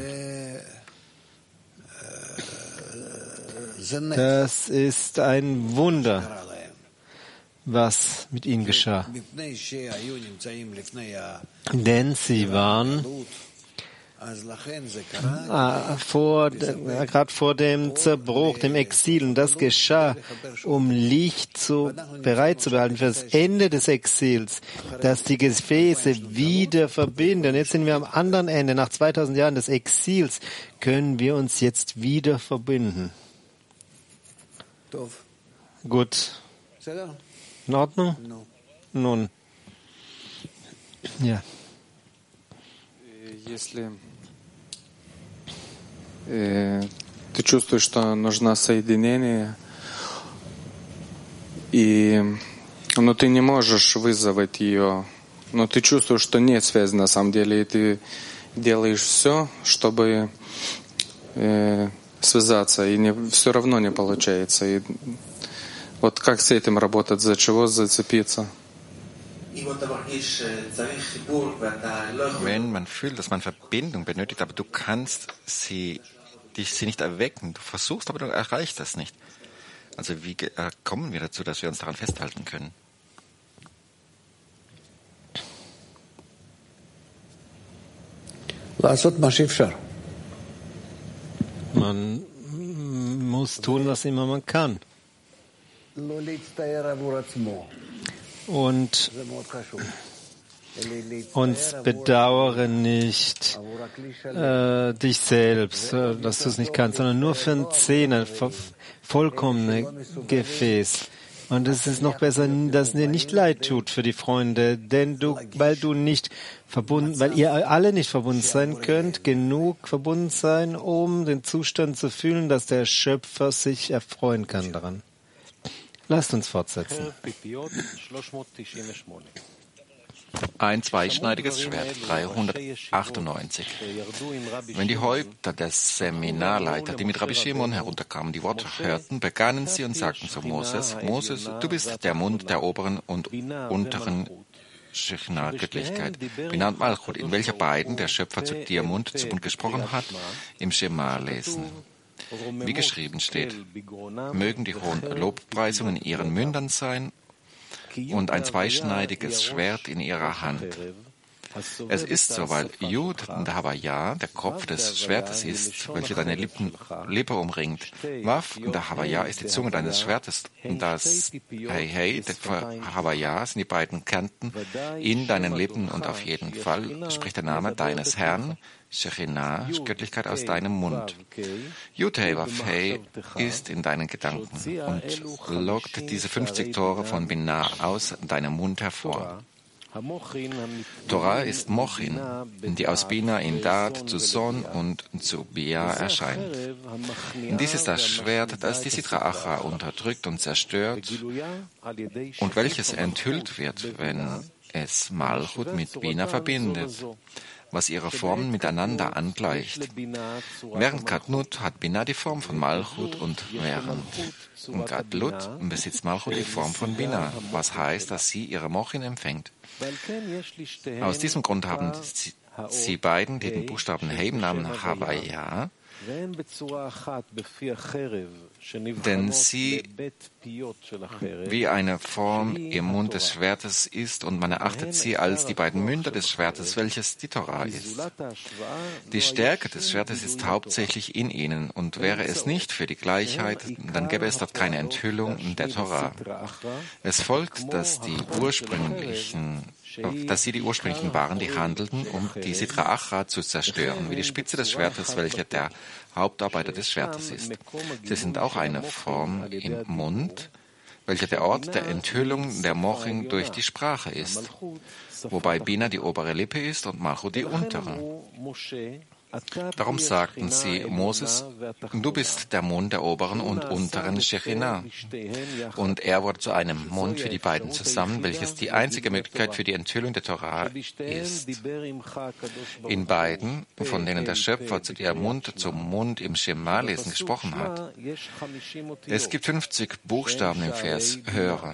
Das ist ein Wunder, was mit ihnen geschah. Denn sie waren Ah, vor, äh, gerade vor dem Zerbruch, dem Exil. Und das geschah, um Licht zu, bereit zu behalten für das Ende des Exils, dass die Gefäße wieder verbinden. Und jetzt sind wir am anderen Ende. Nach zweitausend Jahren des Exils können wir uns jetzt wieder verbinden. Gut. In Ordnung? Nun. Ja. Если э, ты чувствуешь, что нужно соединение, и, но ты не можешь вызвать ее, но ты чувствуешь, что нет связи на самом деле, и ты делаешь все, чтобы э, связаться, и не, все равно не получается. И вот как с этим работать, за чего зацепиться? Wenn man fühlt, dass man Verbindung benötigt, aber du kannst sie, dich, sie nicht erwecken, du versuchst, aber du erreichst das nicht. Also wie äh, kommen wir dazu, dass wir uns daran festhalten können? Man muss tun, was immer man kann. Und uns bedauere nicht äh, dich selbst, äh, dass du es nicht kannst, sondern nur für ein Zehner, vollkommene Gefäß. Und es ist noch besser, dass es dir nicht leid tut für die Freunde, denn du, weil du nicht verbunden, weil ihr alle nicht verbunden sein könnt, genug verbunden sein, um den Zustand zu fühlen, dass der Schöpfer sich erfreuen kann daran. Lasst uns fortsetzen. Ein zweischneidiges Schwert, dreihundertachtundneunzig. Wenn die Häupter der Seminarleiter, die mit Rabbi Shimon herunterkamen, die Worte hörten, begannen sie und sagten zu Moses: Moses, du bist der Mund der oberen und unteren Shekhinah, Göttlichkeit. Binah und Malchut, in welcher beiden der Schöpfer zu dir Mund zu Mund gesprochen hat, im Schema lesen. Wie geschrieben steht, mögen die hohen Lobpreisungen in ihren Mündern sein und ein zweischneidiges Schwert in ihrer Hand. Es ist so, weil Yud Davaya der Kopf des Schwertes ist, welcher deine Lippen, Lippe umringt. Wav Davaya ist die Zunge deines Schwertes und das Hey Hey der Havaya sind die beiden Kanten in deinen Lippen und auf jeden Fall spricht der Name deines Herrn, Shekhinah, Göttlichkeit aus deinem Mund. Yud Hey Vav Hey ist in deinen Gedanken und lockt diese fünfzig Tore von Binah aus deinem Mund hervor. Torah ist Mochin, die aus Bina in Dad zu Son und zu Bia erscheint. Und dies ist das Schwert, das die Sitra Achra unterdrückt und zerstört und welches enthüllt wird, wenn es Malchut mit Bina verbindet, was ihre Formen miteinander angleicht. Während Katnut hat Bina die Form von Malchut und während Gadlut besitzt Malchut die Form von Bina, was heißt, dass sie ihre Mochin empfängt. Aus diesem Grund haben sie, sie beiden den Buchstaben He im Namen Havaya, denn sie wie eine Form im Mund des Schwertes ist und man erachtet sie als die beiden Münder des Schwertes, welches die Torah ist. Die Stärke des Schwertes ist hauptsächlich in ihnen und wäre es nicht für die Gleichheit, dann gäbe es dort keine Enthüllung der Torah. Es folgt, dass die ursprünglichen dass sie die ursprünglichen waren, die handelten, um die Sitra Achra zu zerstören, wie die Spitze des Schwertes, welche der Hauptarbeiter des Schwertes ist. Sie sind auch eine Form im Mund, welcher der Ort der Enthüllung der Mochin durch die Sprache ist, wobei Bina die obere Lippe ist und Malchut die untere. Darum sagten sie Moses, du bist der Mund der oberen und unteren Shekhinah. Und er wurde zu einem Mund für die beiden zusammen, welches die einzige Möglichkeit für die Enthüllung der Torah ist. In beiden, von denen der Schöpfer zu dir Mund zum Mund im Schema-Lesen gesprochen hat, es gibt fünfzig Buchstaben im Vers Höre.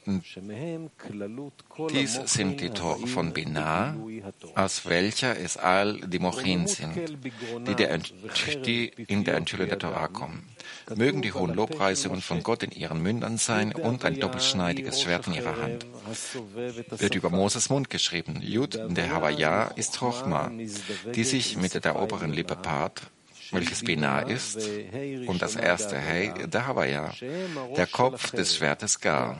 Dies sind die Tore von Binah, aus welcher es all die Mochin sind, die, der, die in der Enthüllung der Torah kommen. Mögen die hohen Lobpreisungen von Gott in ihren Mündern sein und ein doppelschneidiges Schwert in ihrer Hand. Wird über Moses Mund geschrieben. Yud, der Havaya, ist Chochma, die sich mit der oberen Lippe paart, welches Binah ist, und das erste Hey, der Havaya, der Kopf des Schwertes Gar.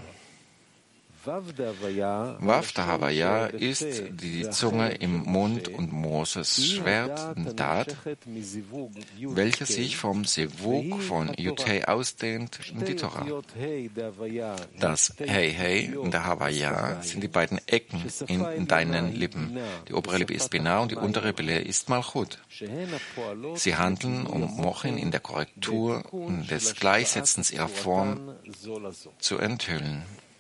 Vav Havaya ist die Zunge im Mund und Moses Schwert, Dad, welches sich vom Sivuk von Yud-Hei ausdehnt, die Torah. Das Hey Hey und der Havaya sind die beiden Ecken in deinen Lippen. Die obere Lippe ist Binah und die untere Lippe ist Malchut. Sie handeln, um Mochin in der Korrektur des Gleichsetzens ihrer Form zu enthüllen.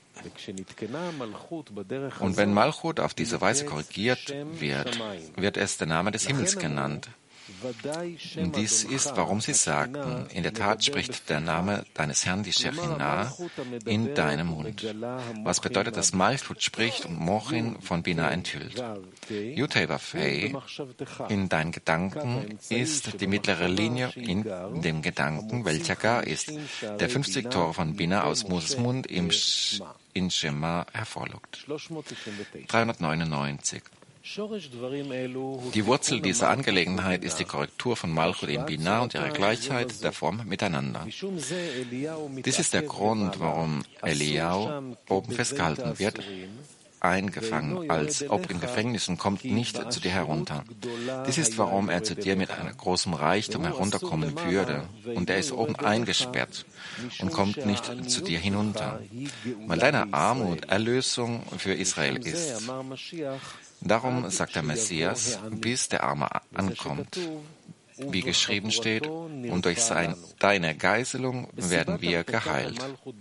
Und wenn Malchut auf diese Weise korrigiert wird, wird es der Name des Himmels genannt. Dies ist, warum sie sagten, in der Tat spricht der Name deines Herrn, die Shekhinah, in deinem Mund. Was bedeutet, dass Malchut spricht und Mochin von Binah enthüllt. Yud-Hei Vav Hei in deinen Gedanken ist die mittlere Linie in dem Gedanken, welcher Gar ist, der fünfzig Tore von Binah aus Moses Mund im Sch in Shema hervorlockt. dreihundertneunundneunzig. Die Wurzel dieser Angelegenheit ist die Korrektur von Malchut in Binah und ihre Gleichheit der Form miteinander. Dies ist der Grund, warum Eliyahu oben festgehalten wird, eingefangen, als ob im Gefängnis und kommt nicht zu dir herunter. Dies ist, warum er zu dir mit einem großen Reichtum herunterkommen würde, und er ist oben eingesperrt und kommt nicht zu dir hinunter, weil deine Armut Erlösung für Israel ist. Darum sagt der Messias, bis der Arme ankommt, wie geschrieben steht, und durch sein, deine Geißelung werden wir geheilt.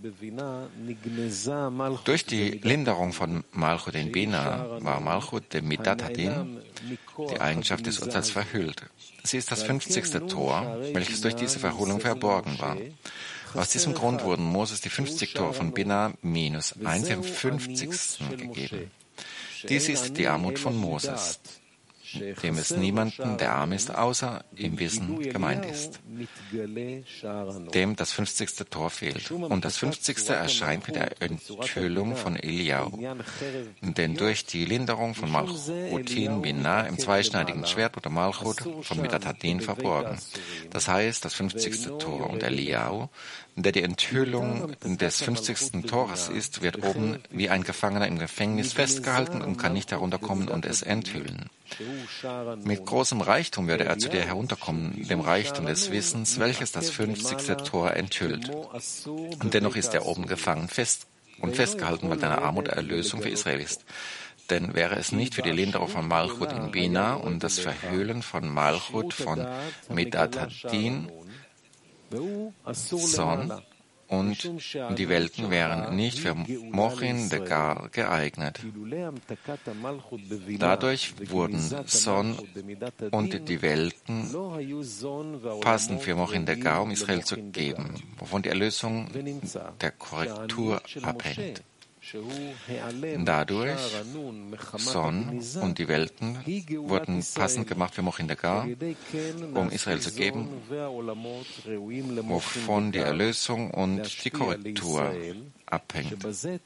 Durch die Linderung von Malchut in Binah war Malchut dem Midat Hadin, die Eigenschaft des Urteils, verhüllt. Sie ist das fünfzigste Tor, welches durch diese Verhüllung verborgen war. Aus diesem Grund wurden Moses die fünfzig Tore von Bina minus eins im fünfzigsten gegeben. Dies ist die Armut von Moses, dem es niemanden, der arm ist, außer im Wissen gemeint ist, dem das fünfzigste Tor fehlt. Und das fünfzigste erscheint mit der Enthüllung von Eliyahu. Denn durch die Linderung von Malchutin Binah im zweischneidigen Schwert oder Malchut von Midat Hadin verborgen. Das heißt, das fünfzigste Tor und Eliyahu, der die Enthüllung des fünfzigsten Tores ist, wird oben wie ein Gefangener im Gefängnis festgehalten und kann nicht herunterkommen und es enthüllen. Mit großem Reichtum würde er zu dir herunterkommen, dem Reichtum des Wissens, welches das fünfzigste Tor enthüllt. Und dennoch ist er oben gefangen fest und festgehalten, weil deine Armut Erlösung für Israel ist. Denn wäre es nicht für die Linderung von Malchut in Bina und das Verhüllen von Malchut von Midat Hadin, Son und die Welten wären nicht für Mochin Degar geeignet. Dadurch wurden Son und die Welten passend für Mochin Degar, um Israel zu geben, wovon die Erlösung der Korrektur abhängt. Dadurch, Son und die Welten wurden passend gemacht für Mochin Degar, um Israel zu geben, wovon die Erlösung und die Korrektur abhängt.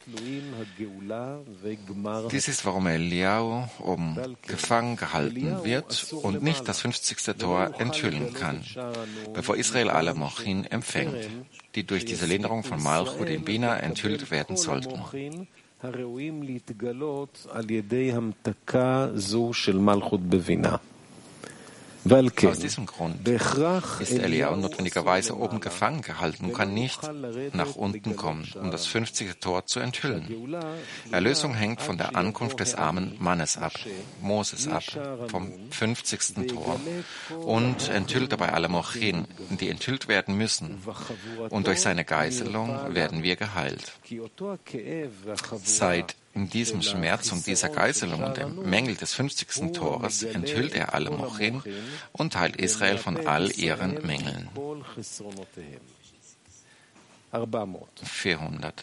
Dies ist, warum Eliyahu oben gefangen gehalten wird und nicht das fünfzigste Tor enthüllen kann, bevor Israel alle Mochin empfängt, die durch diese Linderung von Malchut in Bina enthüllt werden sollten. Aus diesem Grund ist Eliyahu notwendigerweise oben gefangen gehalten und kann nicht nach unten kommen, um das fünfzigste Tor zu enthüllen. Erlösung hängt von der Ankunft des armen Mannes ab, Moses ab, vom fünfzigsten Tor und enthüllt dabei alle Mochin, die enthüllt werden müssen. Und durch seine Geißelung werden wir geheilt. Seit in diesem Schmerz und dieser Geißelung und dem Mängel des fünfzigsten Tores enthüllt er alle Mochin und heilt Israel von all ihren Mängeln. vierhundert.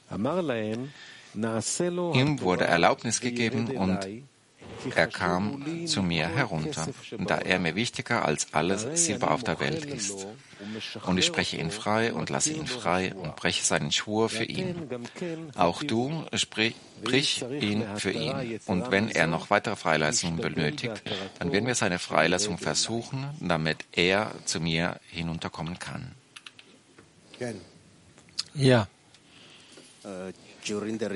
Ihm wurde Erlaubnis gegeben und er kam zu mir herunter, da er mir wichtiger als alles Silber auf der Welt ist. Und ich spreche ihn frei und lasse ihn frei und breche seinen Schwur für ihn. Auch du sprich, brich ihn für ihn. Und wenn er noch weitere Freilassungen benötigt, dann werden wir seine Freilassung versuchen, damit er zu mir hinunterkommen kann. Ja. Während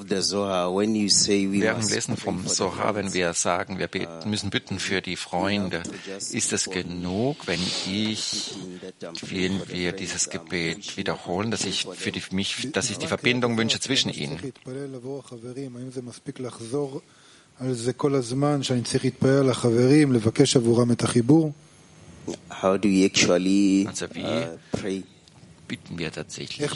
dem Lesen vom Zohar, wenn wir sagen, wir beten, müssen bitten für die Freunde, ist es genug, wenn ich, wenn wir dieses Gebet wiederholen, dass ich für die, mich, dass ich die Verbindung wünsche zwischen ihnen? Also wie bitten wir tatsächlich?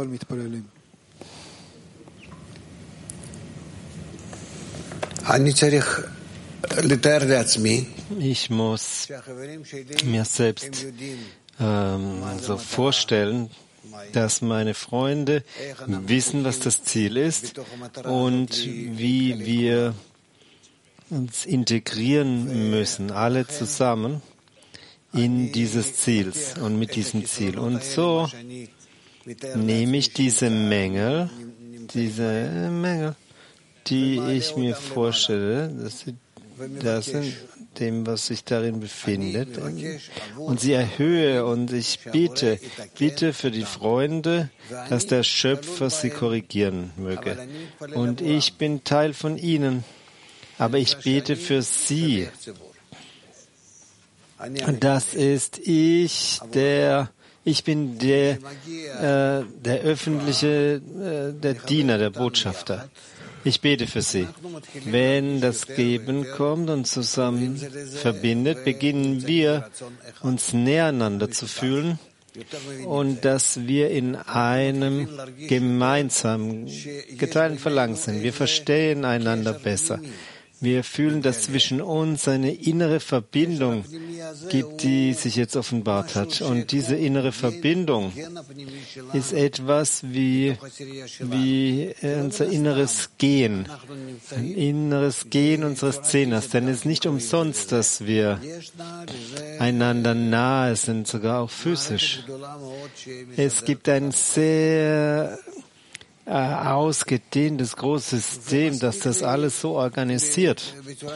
Ich muss mir selbst ähm, so vorstellen, dass meine Freunde wissen, was das Ziel ist und wie wir uns integrieren müssen, alle zusammen in dieses Ziels und mit diesem Ziel. Und so nehme ich diese Mängel, diese Mängel, die ich mir vorstelle, dass sie da sind, dem, was sich darin befindet, und, und sie erhöhe und ich bete, bitte für die Freunde, dass der Schöpfer sie korrigieren möge. Und ich bin Teil von ihnen, aber ich bete für sie. Und das ist ich, der Ich bin der, äh, der öffentliche, äh, der Diener, der Botschafter. Ich bete für Sie. Wenn das Geben kommt und zusammen verbindet, beginnen wir, uns näher einander zu fühlen und dass wir in einem gemeinsamen, geteilten Verlangen sind. Wir verstehen einander besser. Wir fühlen, dass zwischen uns eine innere Verbindung gibt, die sich jetzt offenbart hat. Und diese innere Verbindung ist etwas wie, wie unser inneres Gehen, ein inneres Gehen unseres Zehners. Denn es ist nicht umsonst, dass wir einander nahe sind, sogar auch physisch. Es gibt ein sehr ausgedehntes großes System, das das alles so organisiert.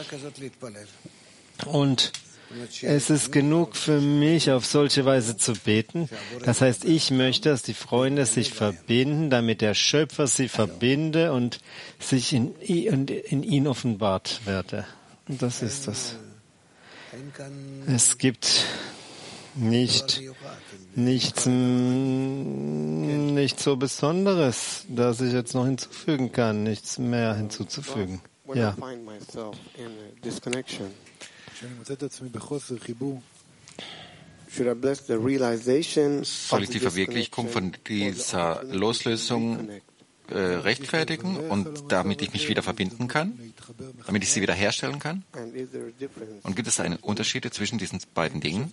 Und es ist genug für mich, auf solche Weise zu beten. Das heißt, ich möchte, dass die Freunde sich verbinden, damit der Schöpfer sie verbinde und sich in, in ihn offenbart werde. Und das ist das. Es gibt nicht nichts, nichts so Besonderes, das ich jetzt noch hinzufügen kann, nichts mehr hinzuzufügen. Ja. Soll ich die Verwirklichung von dieser Loslösung äh, rechtfertigen und damit ich mich wieder verbinden kann, damit ich sie wieder herstellen kann? Und gibt es einen Unterschied zwischen diesen beiden Dingen?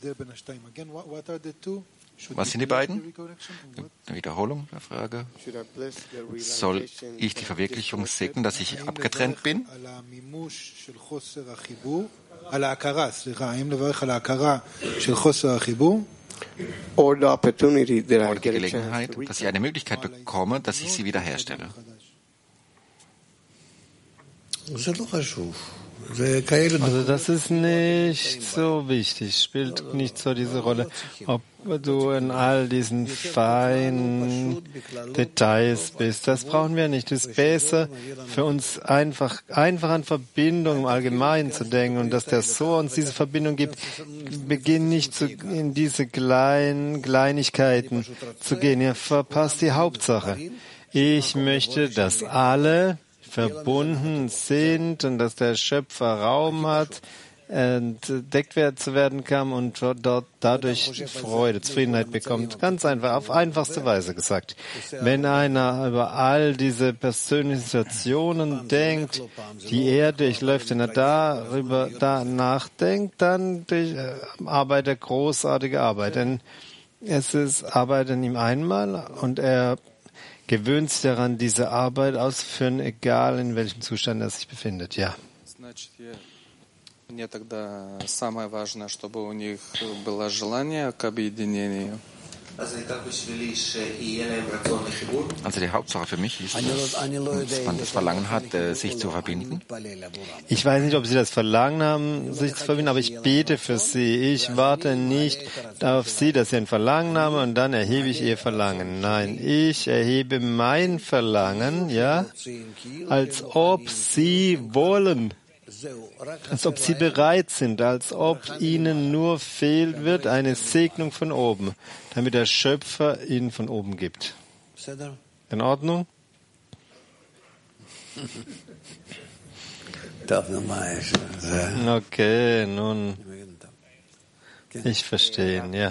Was sind die beiden? Eine Wiederholung der Frage. Soll ich die Verwirklichung segnen, dass ich abgetrennt bin? Oder die Gelegenheit, dass ich eine Möglichkeit bekomme, dass ich sie wiederherstelle. Also das ist nicht so wichtig, spielt nicht so diese Rolle, ob du in all diesen feinen Details bist. Das brauchen wir nicht. Es ist besser für uns einfach, einfach an Verbindung im Allgemeinen zu denken und dass der So uns diese Verbindung gibt. Beginn nicht zu, in diese kleinen Kleinigkeiten zu gehen. Ihr verpasst die Hauptsache. Ich möchte, dass alle verbunden sind und dass der Schöpfer Raum hat, entdeckt zu werden kann und dort dadurch Freude, Zufriedenheit bekommt. Ganz einfach, auf einfachste Weise gesagt. Wenn einer über all diese persönlichen Situationen denkt, die er durchläuft, wenn er darüber da nachdenkt, dann durch, äh, arbeitet er großartige Arbeit. Denn es ist Arbeit in ihm einmal und er gewöhnt sich daran, diese Arbeit auszuführen, egal in welchem Zustand er sich befindet. Ja. Мне тогда самое важное, чтобы у них было желание к объединению. Also die Hauptsache für mich ist, dass man das Verlangen hat, sich zu verbinden. Ich weiß nicht, ob Sie das Verlangen haben, sich zu verbinden, aber ich bete für Sie. Ich warte nicht auf Sie, dass Sie ein Verlangen haben und dann erhebe ich Ihr Verlangen. Nein, ich erhebe mein Verlangen, ja, als ob Sie wollen. Als ob sie bereit sind, als ob ihnen nur fehlt wird eine Segnung von oben, damit der Schöpfer ihnen von oben gibt. In Ordnung? Okay, nun, ich verstehe, ja.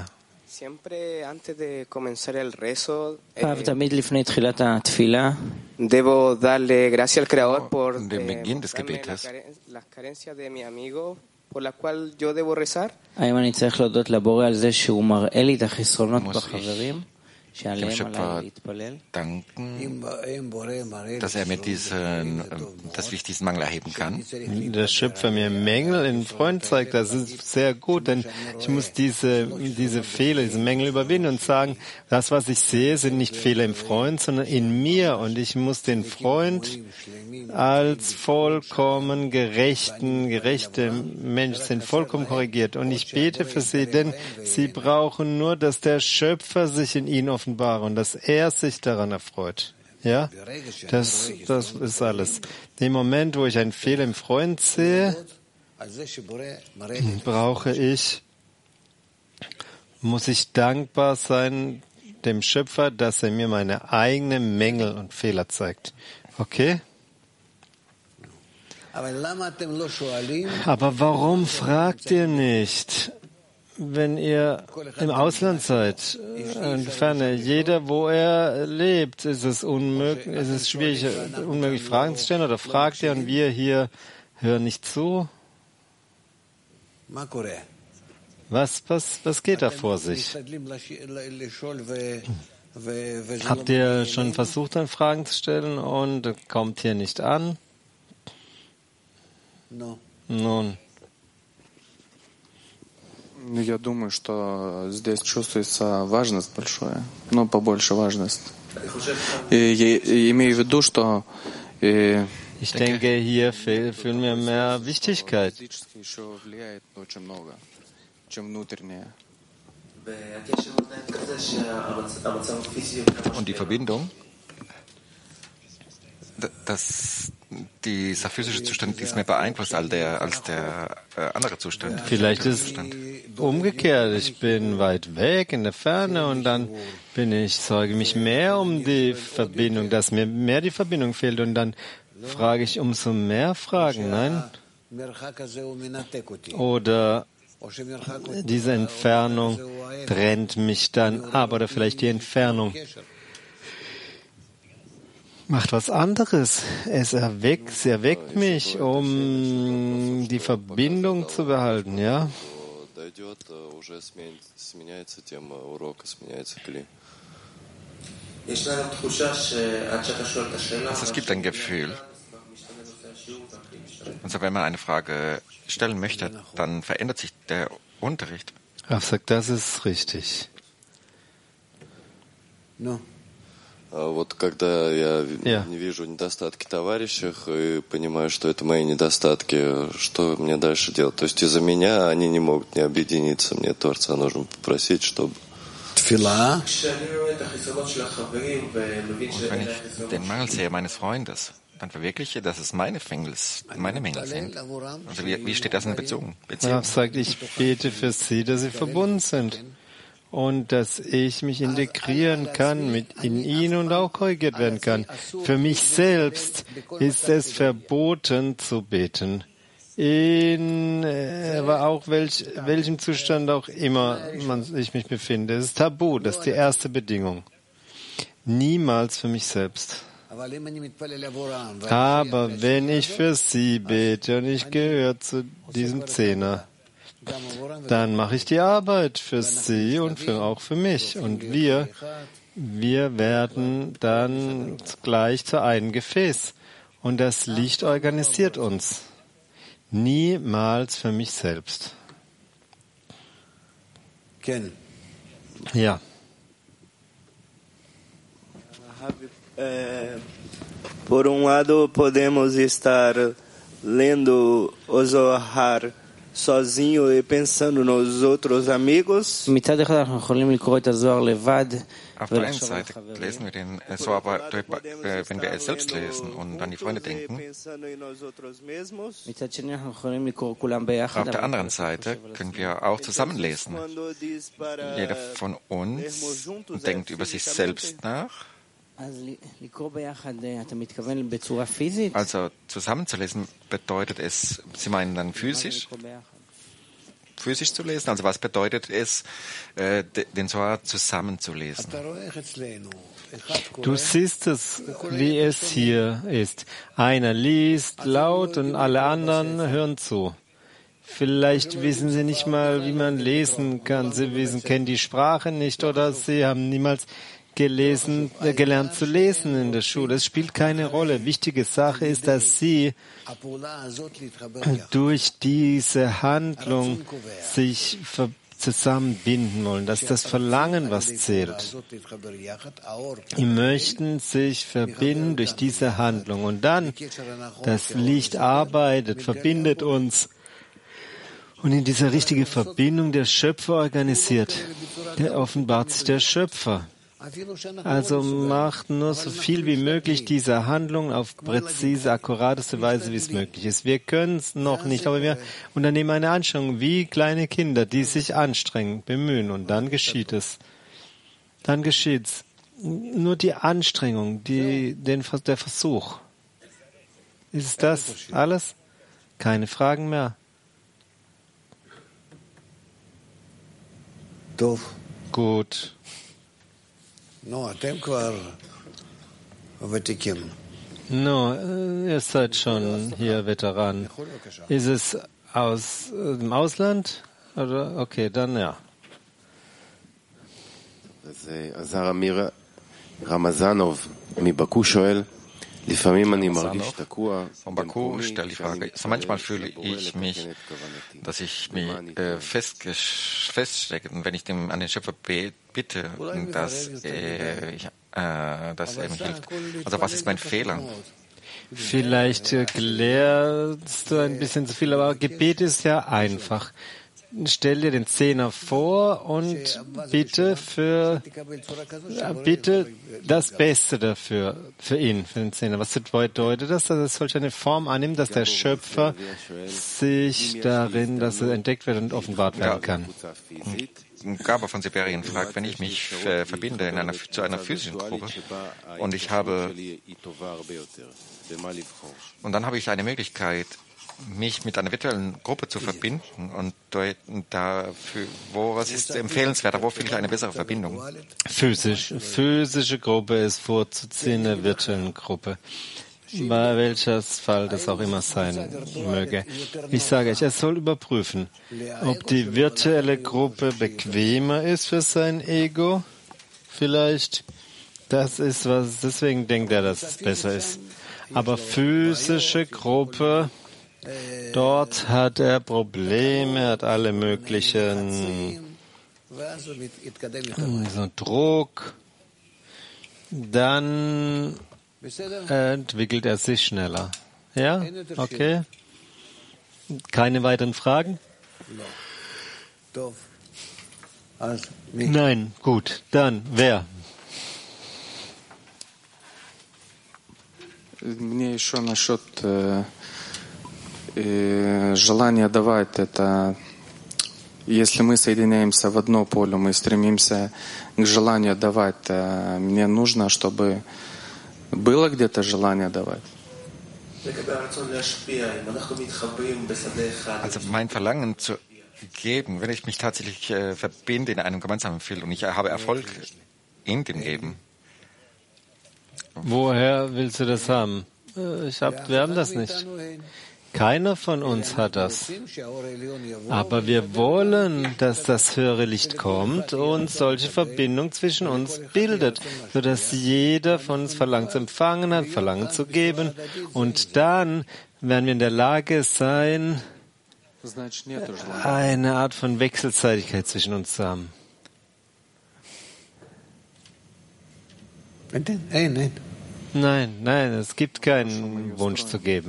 תמיד לפני תחילת התפילה, debo darle gracias al Creador por Beginn des Gebetes. las carencias de mi amigo, por la cual yo debo rezar. האם אני צריך להודות לבורא על זה שהוא מראה לי את החסרונות בחברים? Dem Schöpfer danken, dass er mir diesen, dass ich diesen Mangel erheben kann. Der Schöpfer mir Mängel in Freund zeigt, das ist sehr gut, denn ich muss diese, diese Fehler, diese Mängel überwinden und sagen, das, was ich sehe, sind nicht Fehler im Freund, sondern in mir und ich muss den Freund als vollkommen gerechten, gerechte Menschen sind vollkommen korrigiert und ich bete für sie, denn sie brauchen nur, dass der Schöpfer sich in ihnen offenbart und dass er sich daran erfreut. Ja, das, das ist alles. Im Moment, wo ich einen Fehler im Freund sehe, brauche ich, muss ich dankbar sein dem Schöpfer, dass er mir meine eigenen Mängel und Fehler zeigt. Okay? Aber warum fragt ihr nicht? Wenn ihr im Ausland seid, in Ferne, jeder, wo er lebt, ist es unmöglich, ist es schwierig, unmöglich Fragen zu stellen, oder fragt ihr und wir hier hören nicht zu. Was, was, was geht da vor sich? Habt ihr schon versucht, dann Fragen zu stellen und kommt hier nicht an? Nun. Я думаю, что здесь чувствуется важность большая, но побольше важность. И я имею в виду, что ich denke, hier fühlen wir mehr Wichtigkeit. Und die Verbindung, dass dieser physische Zustand ist mehr beeinflusst als der, als der äh, andere Zustand. Vielleicht ist es umgekehrt. Ich bin weit weg in der Ferne und dann bin ich, sorge mich mehr um die Verbindung, dass mir mehr die Verbindung fehlt und dann frage ich umso mehr Fragen. Nein? Oder diese Entfernung trennt mich dann ab oder vielleicht die Entfernung macht was anderes. Es erweckt, es erweckt mich, um die Verbindung zu behalten, ja? Also es gibt ein Gefühl. Also wenn man eine Frage stellen möchte, dann verändert sich der Unterricht. Rav sagt, das ist richtig. No. Вот когда я ja. не вижу недостатки в товарищах и понимаю, что это мои недостатки, что мне дальше делать? То есть из-за меня они не могут не объединиться. Мне Творца нужно попросить, чтобы... Тфила. Und wenn ich den Mangel sehe meines Freundes, dann verwirkliche, dass es meine Mängel, meine Mängel sind. Also wie, wie steht das in der Beziehung? Rav sagt, ich bete für sie, dass sie verbunden sind. Und dass ich mich integrieren kann mit in ihn und auch korrigiert werden kann. Für mich selbst ist es verboten zu beten. In aber auch welch, welchem Zustand auch immer man, ich mich befinde. Es ist tabu, das ist die erste Bedingung. Niemals für mich selbst. Aber wenn ich für sie bete und ich gehöre zu diesem Zehner, dann mache ich die Arbeit für sie und für, auch für mich. Und wir, wir werden dann gleich zu einem Gefäß. Und das Licht organisiert uns. Niemals für mich selbst. Ja. Por um lado, podemos estar lendo o Zohar sozinho e pensando nos outros amigos. מצד אחד אנחנו יכולים לקרוא את הזוהר לבד. Auf der einen Seite lesen wir den Zohar, wenn wir es selbst lesen und an die Freunde denken. Auf der anderen Seite können wir auch zusammen lesen. Jeder von uns denkt über sich selbst nach. Also zusammenzulesen bedeutet es, Sie meinen dann physisch? Physisch zu lesen? Also was bedeutet es, äh, den Zohar zusammenzulesen? Du siehst es, wie es hier ist. Einer liest laut und alle anderen hören zu. Vielleicht wissen sie nicht mal, wie man lesen kann. Sie wissen, kennen die Sprache nicht oder sie haben niemals gelesen, äh, gelernt zu lesen in der Schule. Es spielt keine Rolle. Wichtige Sache ist, dass sie durch diese Handlung sich zusammenbinden wollen. Das ist das Verlangen, was zählt. Sie möchten sich verbinden durch diese Handlung. Und dann, das Licht arbeitet, verbindet uns. Und in dieser richtigen Verbindung der Schöpfer organisiert, der offenbart sich der Schöpfer. Also macht nur so viel wie möglich diese Handlung auf präzise, akkurateste Weise, wie es möglich ist. Wir können es noch nicht, aber wir unternehmen eine Anstrengung wie kleine Kinder, die sich anstrengen, bemühen und dann geschieht es. Dann geschieht's. Nur die Anstrengung, die, den, der Versuch. Ist es das alles? Keine Fragen mehr? Doof. Gut. No, אתם כבר ותיקים. No, ihr seid schon hier Veteran. Ist es aus dem Ausland? Oder? Okay, dann ja. Azar Amir Ramazanov מבקו שואל, לפעמים אני מרגיש תקוע. Von Baku stellt die Frage. Also manchmal fühle ich mich, dass ich mich äh, feststecke, und wenn ich dem an den Schöpfer bitte, dass, äh, ich, äh, dass er mich hilft. Also was ist mein Fehler? Vielleicht erklärst du ein bisschen zu viel, aber Gebet ist ja einfach. Stell dir den Zehner vor und bitte für bitte das Beste dafür, für ihn, für den Zehner. Was bedeutet das, dass es solch eine Form annimmt, dass der Schöpfer sich darin, dass er entdeckt wird und offenbart werden kann? Gaba von Sibirien fragt, wenn ich mich äh, verbinde in einer, zu einer physischen Gruppe und ich habe und dann habe ich eine Möglichkeit, mich mit einer virtuellen Gruppe zu verbinden und dafür, wo, was ist empfehlenswerter, wo finde ich eine bessere Verbindung? Physisch. Physische Gruppe ist vorzuziehen der virtuellen Gruppe. Bei welches Fall das auch immer sein möge. Ich sage euch, er soll überprüfen, ob die virtuelle Gruppe bequemer ist für sein Ego. Vielleicht. Das ist was, deswegen denkt er, dass es besser ist. Aber physische Gruppe, dort hat er Probleme, hat alle möglichen so Druck. Dann entwickelt er sich schneller. Ja? Okay. Keine weiteren Fragen? Nein, gut. Dann, wer? Мне еще насчет э, э, желания давать это. Если мы соединяемся в одно поле, мы стремимся к желанию давать. Э, мне нужно, чтобы было где-то желание давать. Also mein Verlangen zu geben, wenn ich mich tatsächlich äh, verbinde in einem gemeinsamen Feld und ich habe Erfolg in dem Geben. Woher willst du das haben? Ich hab, wir haben das nicht. Keiner von uns hat das. Aber wir wollen, dass das höhere Licht kommt und solche Verbindung zwischen uns bildet, sodass jeder von uns Verlangen zu empfangen hat, Verlangen zu geben. Und dann werden wir in der Lage sein, eine Art von Wechselseitigkeit zwischen uns zu haben. Nein, nein, es gibt keinen Wunsch zu geben.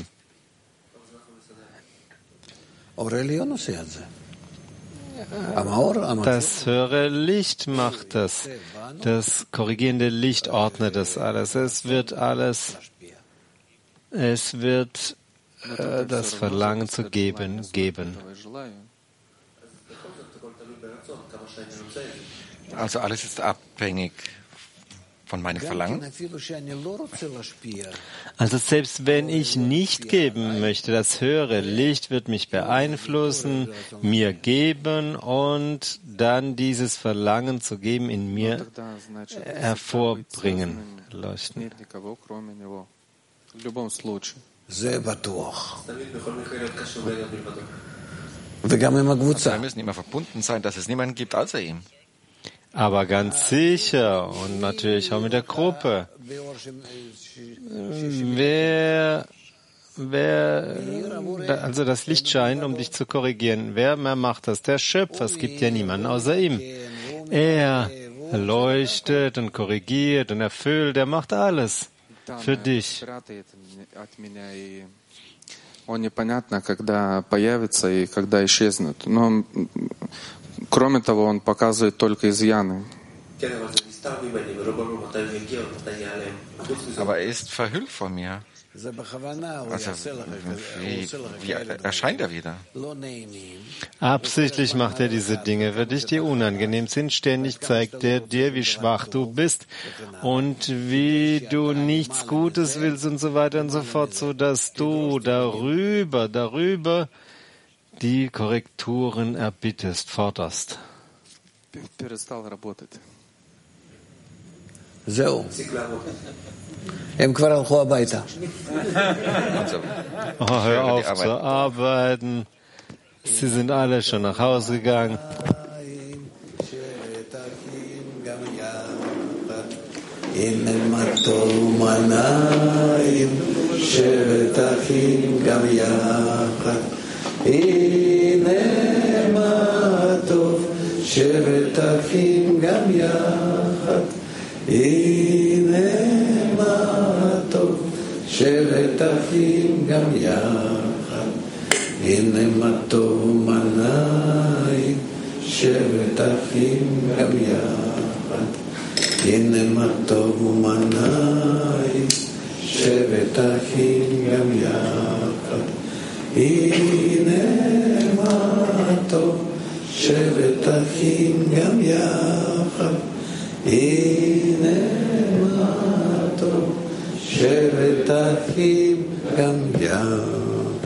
Das höhere Licht macht das. Das korrigierende Licht ordnet das alles. Es wird alles, es wird äh, das Verlangen zu geben, geben. Also alles ist abhängig von meinem Verlangen. Also selbst wenn ich nicht geben möchte, das höhere Licht wird mich beeinflussen, mir geben und dann dieses Verlangen zu geben in mir hervorbringen, leuchten. Wir müssen immer verbunden sein, dass es niemanden gibt außer ihm. Aber ganz sicher und natürlich auch mit der Gruppe. Wer, wer, also das Licht scheint, um dich zu korrigieren. Wer mehr macht das? Der Schöpfer. Es gibt ja niemanden außer ihm. Er leuchtet und korrigiert und erfüllt. Er macht alles für dich. Он непонятно, когда появится и когда исчезнет. Но кроме того, он показывает только изъяны. Aber er ist verhüllt von mir. Also, wie, wie erscheint er wieder? Absichtlich macht er diese Dinge für dich, die unangenehm sind. Ständig zeigt er dir, wie schwach du bist und wie du nichts Gutes willst und so weiter und so fort, so dass du darüber, darüber die Korrekturen erbittest, forderst. זהו. הם כבר הלכו הביתה. Oh, hör auf zu arbeiten. Sie sind alle schon nach Hause gegangen. הנה מה טוב מנעים, שבת אחים גם יחד. הנה מה טוב, שבת אחים גם יחד. הנה מה טוב, שבת אחים גם יחד. הנה מה טוב מנעים, שבת אחים גם יחד. הנה מה טוב ומנעים, שבת אחים גם יחד. הנה מה טוב, שבת אחים גם יחד. הנה מה טוב, שבת אחים גם יחד.